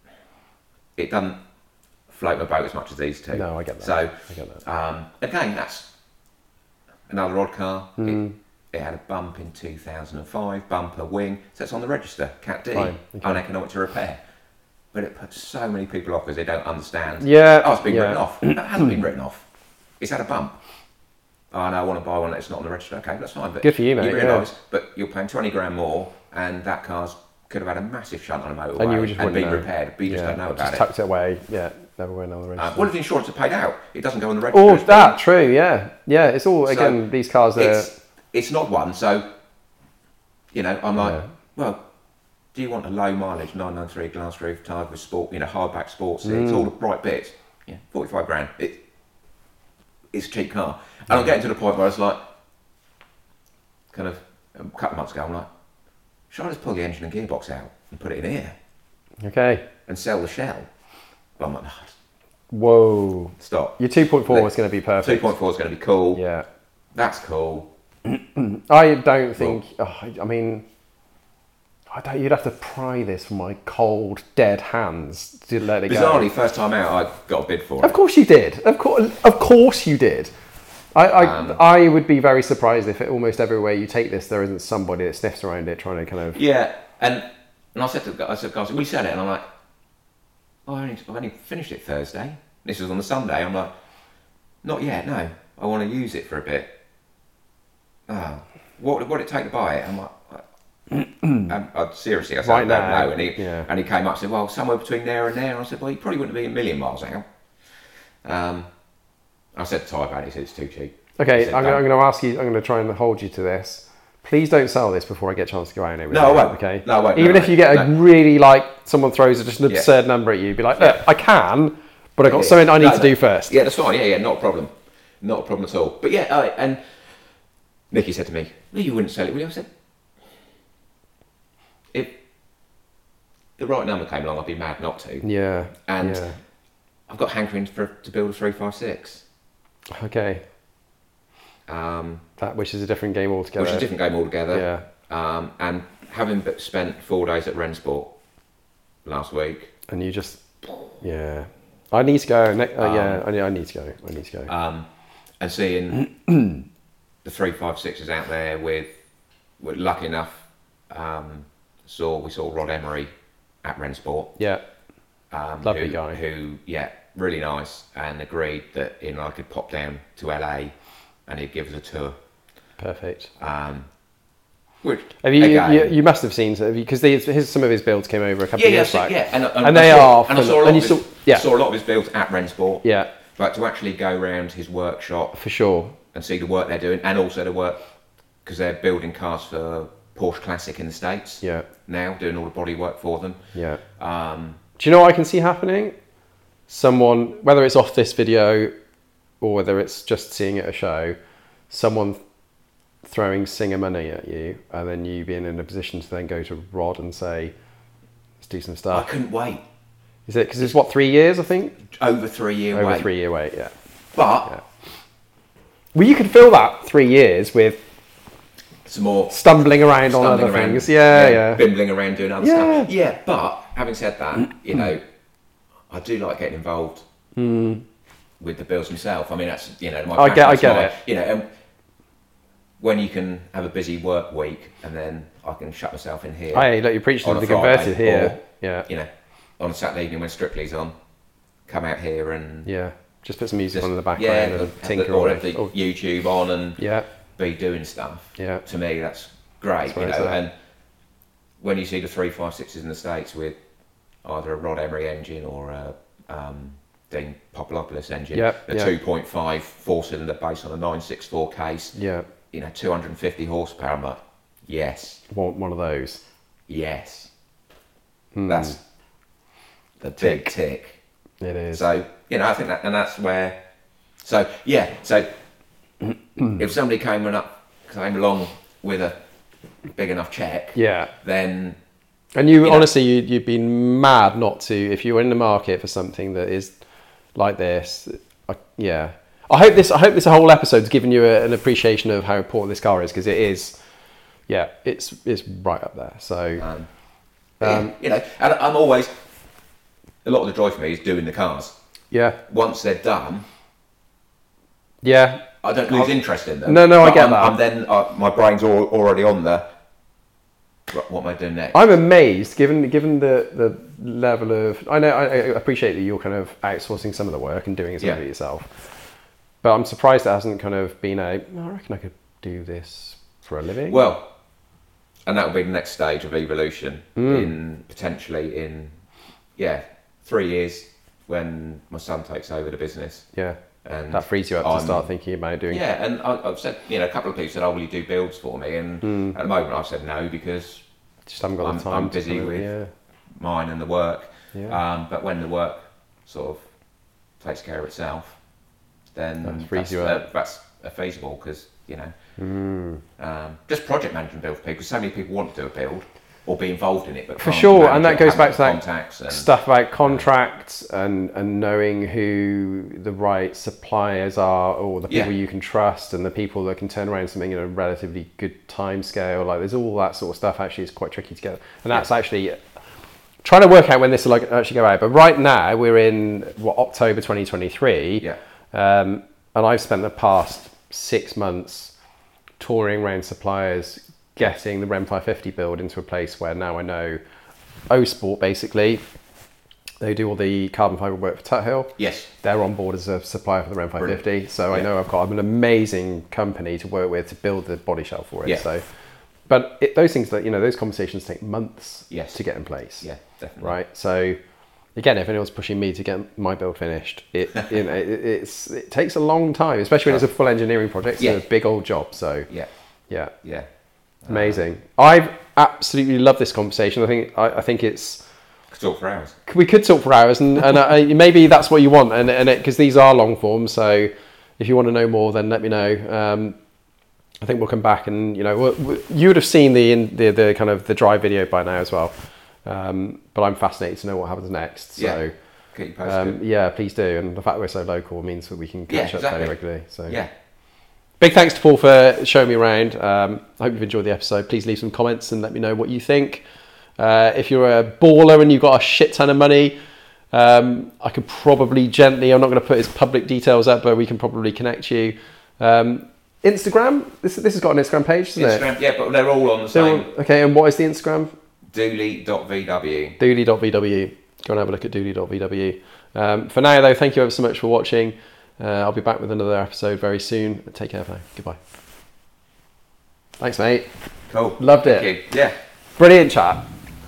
it doesn't float my boat as much as these two.
No, I get that.
So
I get that.
um, again, that's another odd car.
Hmm.
It, it had a bump in two thousand five, bumper, wing, so it's on the register, Cat D,
Fine, okay.
uneconomic to repair. But it puts so many people off because they don't understand.
Yeah,
Oh, it's been
yeah.
written off. It hasn't been written off. It's had a bump. Oh, no, I want to buy one that's not on the register. Okay, that's fine. But
Good for you, mate,
You
yeah.
realise, but you're paying twenty grand more, and that car's could have had a massive shunt on a motorway
And you just
and
wouldn't
been
know.
repaired, but you just
Yeah,
don't know about
just
it.
tucked it away. Yeah, never went on the
Uh,
register.
what if the insurance are paid out? It doesn't go on the register.
Oh,
It's
that true. Yeah, yeah. It's all
So,
again. These cars are.
It's, it's not one, so you know, I'm like,
Yeah.
well, do you want a low mileage nine ninety-three glass roof Targa with sport, you know, hardback sports seats, all the bright bits? Yeah, forty-five grand. It, it's a cheap car, and I'm getting to the point where I was like, kind of a couple of months ago, I'm like, should I just pull the engine and gearbox out and put it in here
Okay.
and sell the shell? But I'm like, no,
Whoa.
stop.
Your two point four is going to be
Two
perfect.
point four is going to be cool.
Yeah.
That's cool.
I don't think. Oh, I I mean, I don't. You'd have to pry this from my cold, dead hands to let it go.
Bizarrely, first time out, I got a bid for
Of
it.
course you did. Of course, of course you did. I, I,
Um,
I would be very surprised if it, almost everywhere you take this, there isn't somebody that sniffs around it trying to kind of.
Yeah, and and I said to the guy, I said, guys, will you sell it? And I'm like, oh, I only, I've only finished it Thursday. This was on the Sunday. I'm like, not yet, no. I want to use it for a bit. Oh, what would it take to buy it? I'm like, I, I, seriously, I said,
Right
I don't
now,
know. And he,
yeah.
and he came up and said, well, somewhere between there and there. And I said, well, you probably wouldn't be a million miles out. Um, I said to Ty about it, he said it's too cheap. He
Okay,
said,
I'm,
"Don't."
I'm going to ask you. I'm going to try and hold you to this. Please don't sell this before I get a chance to go out. With
No, I
you,
won't.
Okay.
No, I won't.
Even
No,
if you get a
no.
really like someone throws just an
Yeah.
absurd number at you, be like, look,
Yeah.
I can, but I got
Yeah.
something I need
No,
to
no.
do first.
Yeah, that's fine. Yeah, yeah, not a problem. Not a problem at all. But yeah, uh, and Nicky said to me, well, you wouldn't sell it, would you? I said, if the right number came along, I'd be mad not to.
Yeah.
And
yeah.
I've got hankerings for to build a three five six,
Okay.
um,
That which is a different game altogether.
which is a different game altogether.
Yeah.
Um, and having b- spent four days at Rensport last week,
And you just, yeah. I need to go. Ne- uh, yeah,
Um,
I need, I need to go. I need to go.
um, and seeing the three five sixes out there with, we're lucky enough, um, saw we saw Rod Emery at Rensport.
yeah.
Um,
Lovely
who,
guy.
Who, yeah, really nice, and agreed that you know I could pop down to L A and he'd give us a tour.
Perfect.
Um, which
Have you,
again,
you? You must have seen because his some of his builds came over a couple
yeah,
of
yeah,
years
so-
back.
yeah, and, and,
And
I
they
saw,
are
and I
phenomenal.
saw a lot
And
of
you
his,
saw- yeah.
saw a lot of his builds at Rensport.
Yeah,
But to actually go around his workshop
for sure.
and see the work they're doing, and also the work because they're building cars for Porsche Classic in the States.
Yeah,
Now doing all the body work for them.
yeah.
Um,
Do you know what I can see happening? Someone, whether it's off this video or whether it's just seeing it at a show, someone throwing Singer money at you, and then you being in a position to then go to Rod and say, "Let's do some
I
stuff."
couldn't wait.
Is it? Because it's what, three years, I think?
Over three year
Over
wait.
three year wait, yeah.
But
yeah. Well, you could fill that three years with
some more
stumbling around on
stumbling
other
around,
things. Yeah, yeah.
Bimbling around doing other
Yeah.
stuff. Yeah, but having said that, you know, I do like getting involved
mm.
with the builds myself. I mean, that's, you know, my
I get, I get
my,
it.
You know, and when you can have a busy work week and then I can shut myself in here.
Hey, look, you're preaching to the converted here.
Or,
yeah.
You know, on a Saturday evening when Strictly's on, come out here and
yeah, just put some music
just,
on in the background
yeah,
and tinker
the, or
away.
have the
Oh.
YouTube on and
yeah.
be doing stuff.
Yeah.
To me, that's great.
That's
you know,
it's
and when you see the three five sixes in the States with either a Rod Emery engine or a um, Dean Popolopoulos engine,
Yep,
a
yeah.
two point five four cylinder base on a nine six four case,
Yeah.
you know, two hundred fifty horsepower. I'm like, yes,
Want one of those.
yes,
Hmm.
that's the big tick.
It is.
So, you know, I think that, and that's where, so, yeah, so if somebody came up, came along with a big enough check,
yeah.
then,
And you,
you know,
honestly, you, you'd be mad not to, if you were in the market for something that is like this. I, yeah. I hope this, I hope this whole episode's given you a, an appreciation of how important this car is, because it is, yeah, it's, it's right up there. So,
um,
Um,
yeah, you know, and I'm always, a lot of the joy for me is doing the cars.
yeah.
Once they're done,
Yeah.
I don't lose
I'll-
interest in them.
No, no, I
But
get
I'm,
that.
I'm then, uh, my brain's all, already on the, what, what am I doing next?
I'm amazed, given given the, the level of. I know I, I appreciate that you're kind of outsourcing some of the work and doing some of
Yeah.
it yourself, but I'm surprised it hasn't kind of been a. "Oh, I reckon I could do this for a living.
Well, and that will be the next stage of evolution
Mm.
in potentially in, yeah, three years when my son takes over the business.
yeah,
And
that frees you up
I'm-
to start thinking about doing.
Yeah, and I, I've said, you know, a couple of people said, "Oh, will you do builds for me?" And
Mm.
at the moment, I've said no because
Just haven't got
I'm,
the time.
I'm
to
busy
kind of-
with
Yeah,
mine and the work.
yeah.
Um, but when the work sort of takes care of itself, then
That frees
that's,
you
uh,
up.
that's uh, feasible because, you know,
Mm.
um, just project management build for people. So many people want to do a build or be involved in it, but
For
can't
sure,
manage
and
it,
that goes
haven't
back to
got
that
contacts and,
stuff about contracts and, and knowing who the right suppliers are, or the people
Yeah.
you can trust, and the people that can turn around something in a relatively good time scale. Like there's all that sort of stuff. Actually, is quite tricky to get, and that's actually trying to work out when this will like actually go out. But right now we're in what, October twenty twenty-three,
Yeah.
um, and I've spent the past six months touring around suppliers, getting the Rem five fifty build into a place where now I know O Sport basically, they do all the carbon fibre work for Tuthill.
Yes.
They're on board as a supplier for the Rem five fifty.
Brilliant.
So I
Yeah.
know I've got an amazing company to work with to build the body shell for it.
Yeah.
So, but it, those things that, you know, those conversations take months
Yes.
to get in place.
Yeah, definitely.
Right. So again, if anyone's pushing me to get my build finished, it you know it, it's it takes a long time, especially when it's a full engineering project. It's
Yeah.
a big old job. So
Yeah.
yeah,
Yeah.
amazing. I've absolutely loved this conversation. I think I, I think it's
Could talk for hours.
we could talk for hours, and, and I, maybe that's what you want, and and because these are long form. So if you want to know more, then let me know. Um, I think we'll come back, and you know, we'll, we, you would have seen the, in, the the kind of the drive video by now as well. Um, but I'm fascinated to know what happens next. So
Yeah. Keep you posted.
um, yeah, please do. And the fact we're so local means that we can
Yeah,
catch up
exactly.
fairly regularly. So
yeah.
big thanks to Paul for showing me around. Um, I hope you've enjoyed the episode. Please leave some comments and let me know what you think. Uh, if you're a baller and you've got a shit ton of money, um, I could probably gently, I'm not going to put his public details up, but we can probably connect you. Um, Instagram, this, this has got an Instagram page, doesn't it?
Instagram, yeah, but they're all on the
They're
same.
all- okay, and what is the Instagram?
Dooley dot V W.
dooley dot v w. Go and have a look at dooley dot v w. Um, for now, though, thank you ever so much for watching. Uh, I'll be back with another episode very soon. Take care for now. Goodbye. Thanks, mate.
Cool.
Loved
Thank
it.
you. Yeah.
Brilliant chat.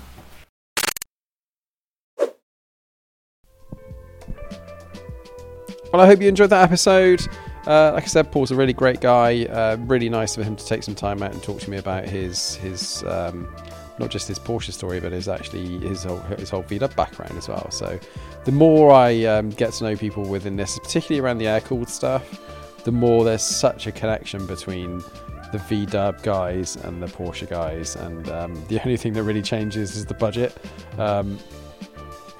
Well, I hope you enjoyed that episode. Uh, like I said, Paul's a really great guy. Uh, really nice of him to take some time out and talk to me about his his um, not just his Porsche story, but his actually his whole his whole V-Dub background as well. So, the more I um, get to know people within this, particularly around the air-cooled stuff, the more there's such a connection between the V-Dub guys and the Porsche guys, and um, the only thing that really changes is the budget. Um,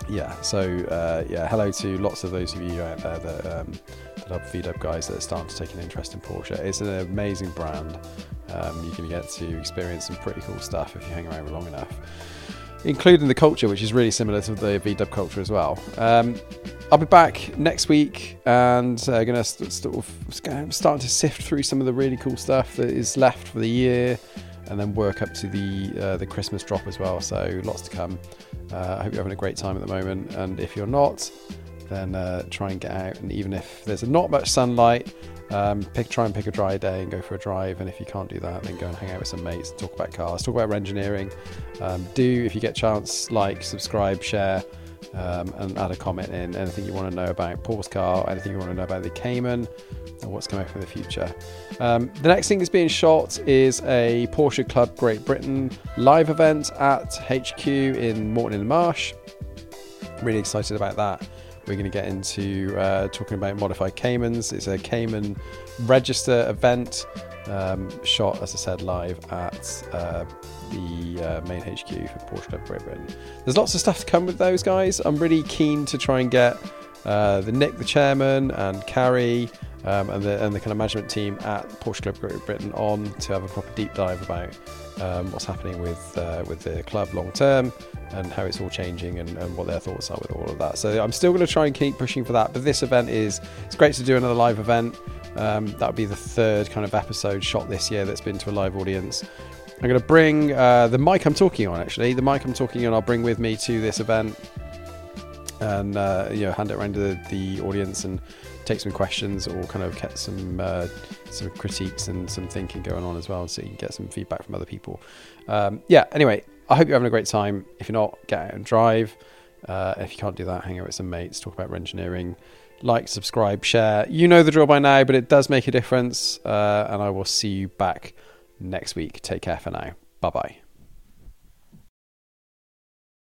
yeah, so uh, yeah, hello to lots of those of you out there that, um, that are V W guys that are starting to take an interest in Porsche. It's an amazing brand. Um, you can get to experience some pretty cool stuff if you hang around for long enough, including the culture, which is really similar to the V W culture as well. Um, I'll be back next week and uh, going to st- sort of start to sift through some of the really cool stuff that is left for the year, and then work up to the uh, the Christmas drop as well. So lots to come. Uh, I hope you're having a great time at the moment, and if you're not, then uh, try and get out. And even if there's not much sunlight, um, pick try and pick a dry day and go for a drive. And if you can't do that, then go and hang out with some mates and talk about cars, talk about engineering. Um, do, if you get a chance, like, subscribe, share. Um, and add a comment in anything you want to know about Paul's car, anything you want to know about the Cayman, and what's coming up in the future. Um, the next thing that's being shot is a Porsche Club Great Britain live event at H Q in Morton in Marsh. Really excited about that. We're going to get into uh, talking about modified Caymans. It's a Cayman register event, um, shot, as I said, live at uh, the uh, main H Q for Porsche Club Great Britain. There's lots of stuff to come with those guys. I'm really keen to try and get uh, the Nick, the chairman, and Carrie, um, and the and the kind of management team at Porsche Club Great Britain on to have a proper deep dive about um, what's happening with uh, with the club long term and how it's all changing, and, and what their thoughts are with all of that. So I'm still going to try and keep pushing for that. But this event is it's great to do another live event. Um, that'll be the third kind of episode shot this year that's been to a live audience. I'm going to bring uh, the mic I'm talking on, actually. The mic I'm talking on, I'll bring with me to this event and uh, you know, hand it around to the, the audience and take some questions, or kind of get some uh, some critiques and some thinking going on as well, so you can get some feedback from other people. Um, yeah, anyway, I hope you're having a great time. If you're not, get out and drive. Uh, if you can't do that, hang out with some mates, talk about engineering. Like, subscribe, share. You know the drill by now, but it does make a difference. Uh, and I will see you back next week. Take care for now. Bye bye.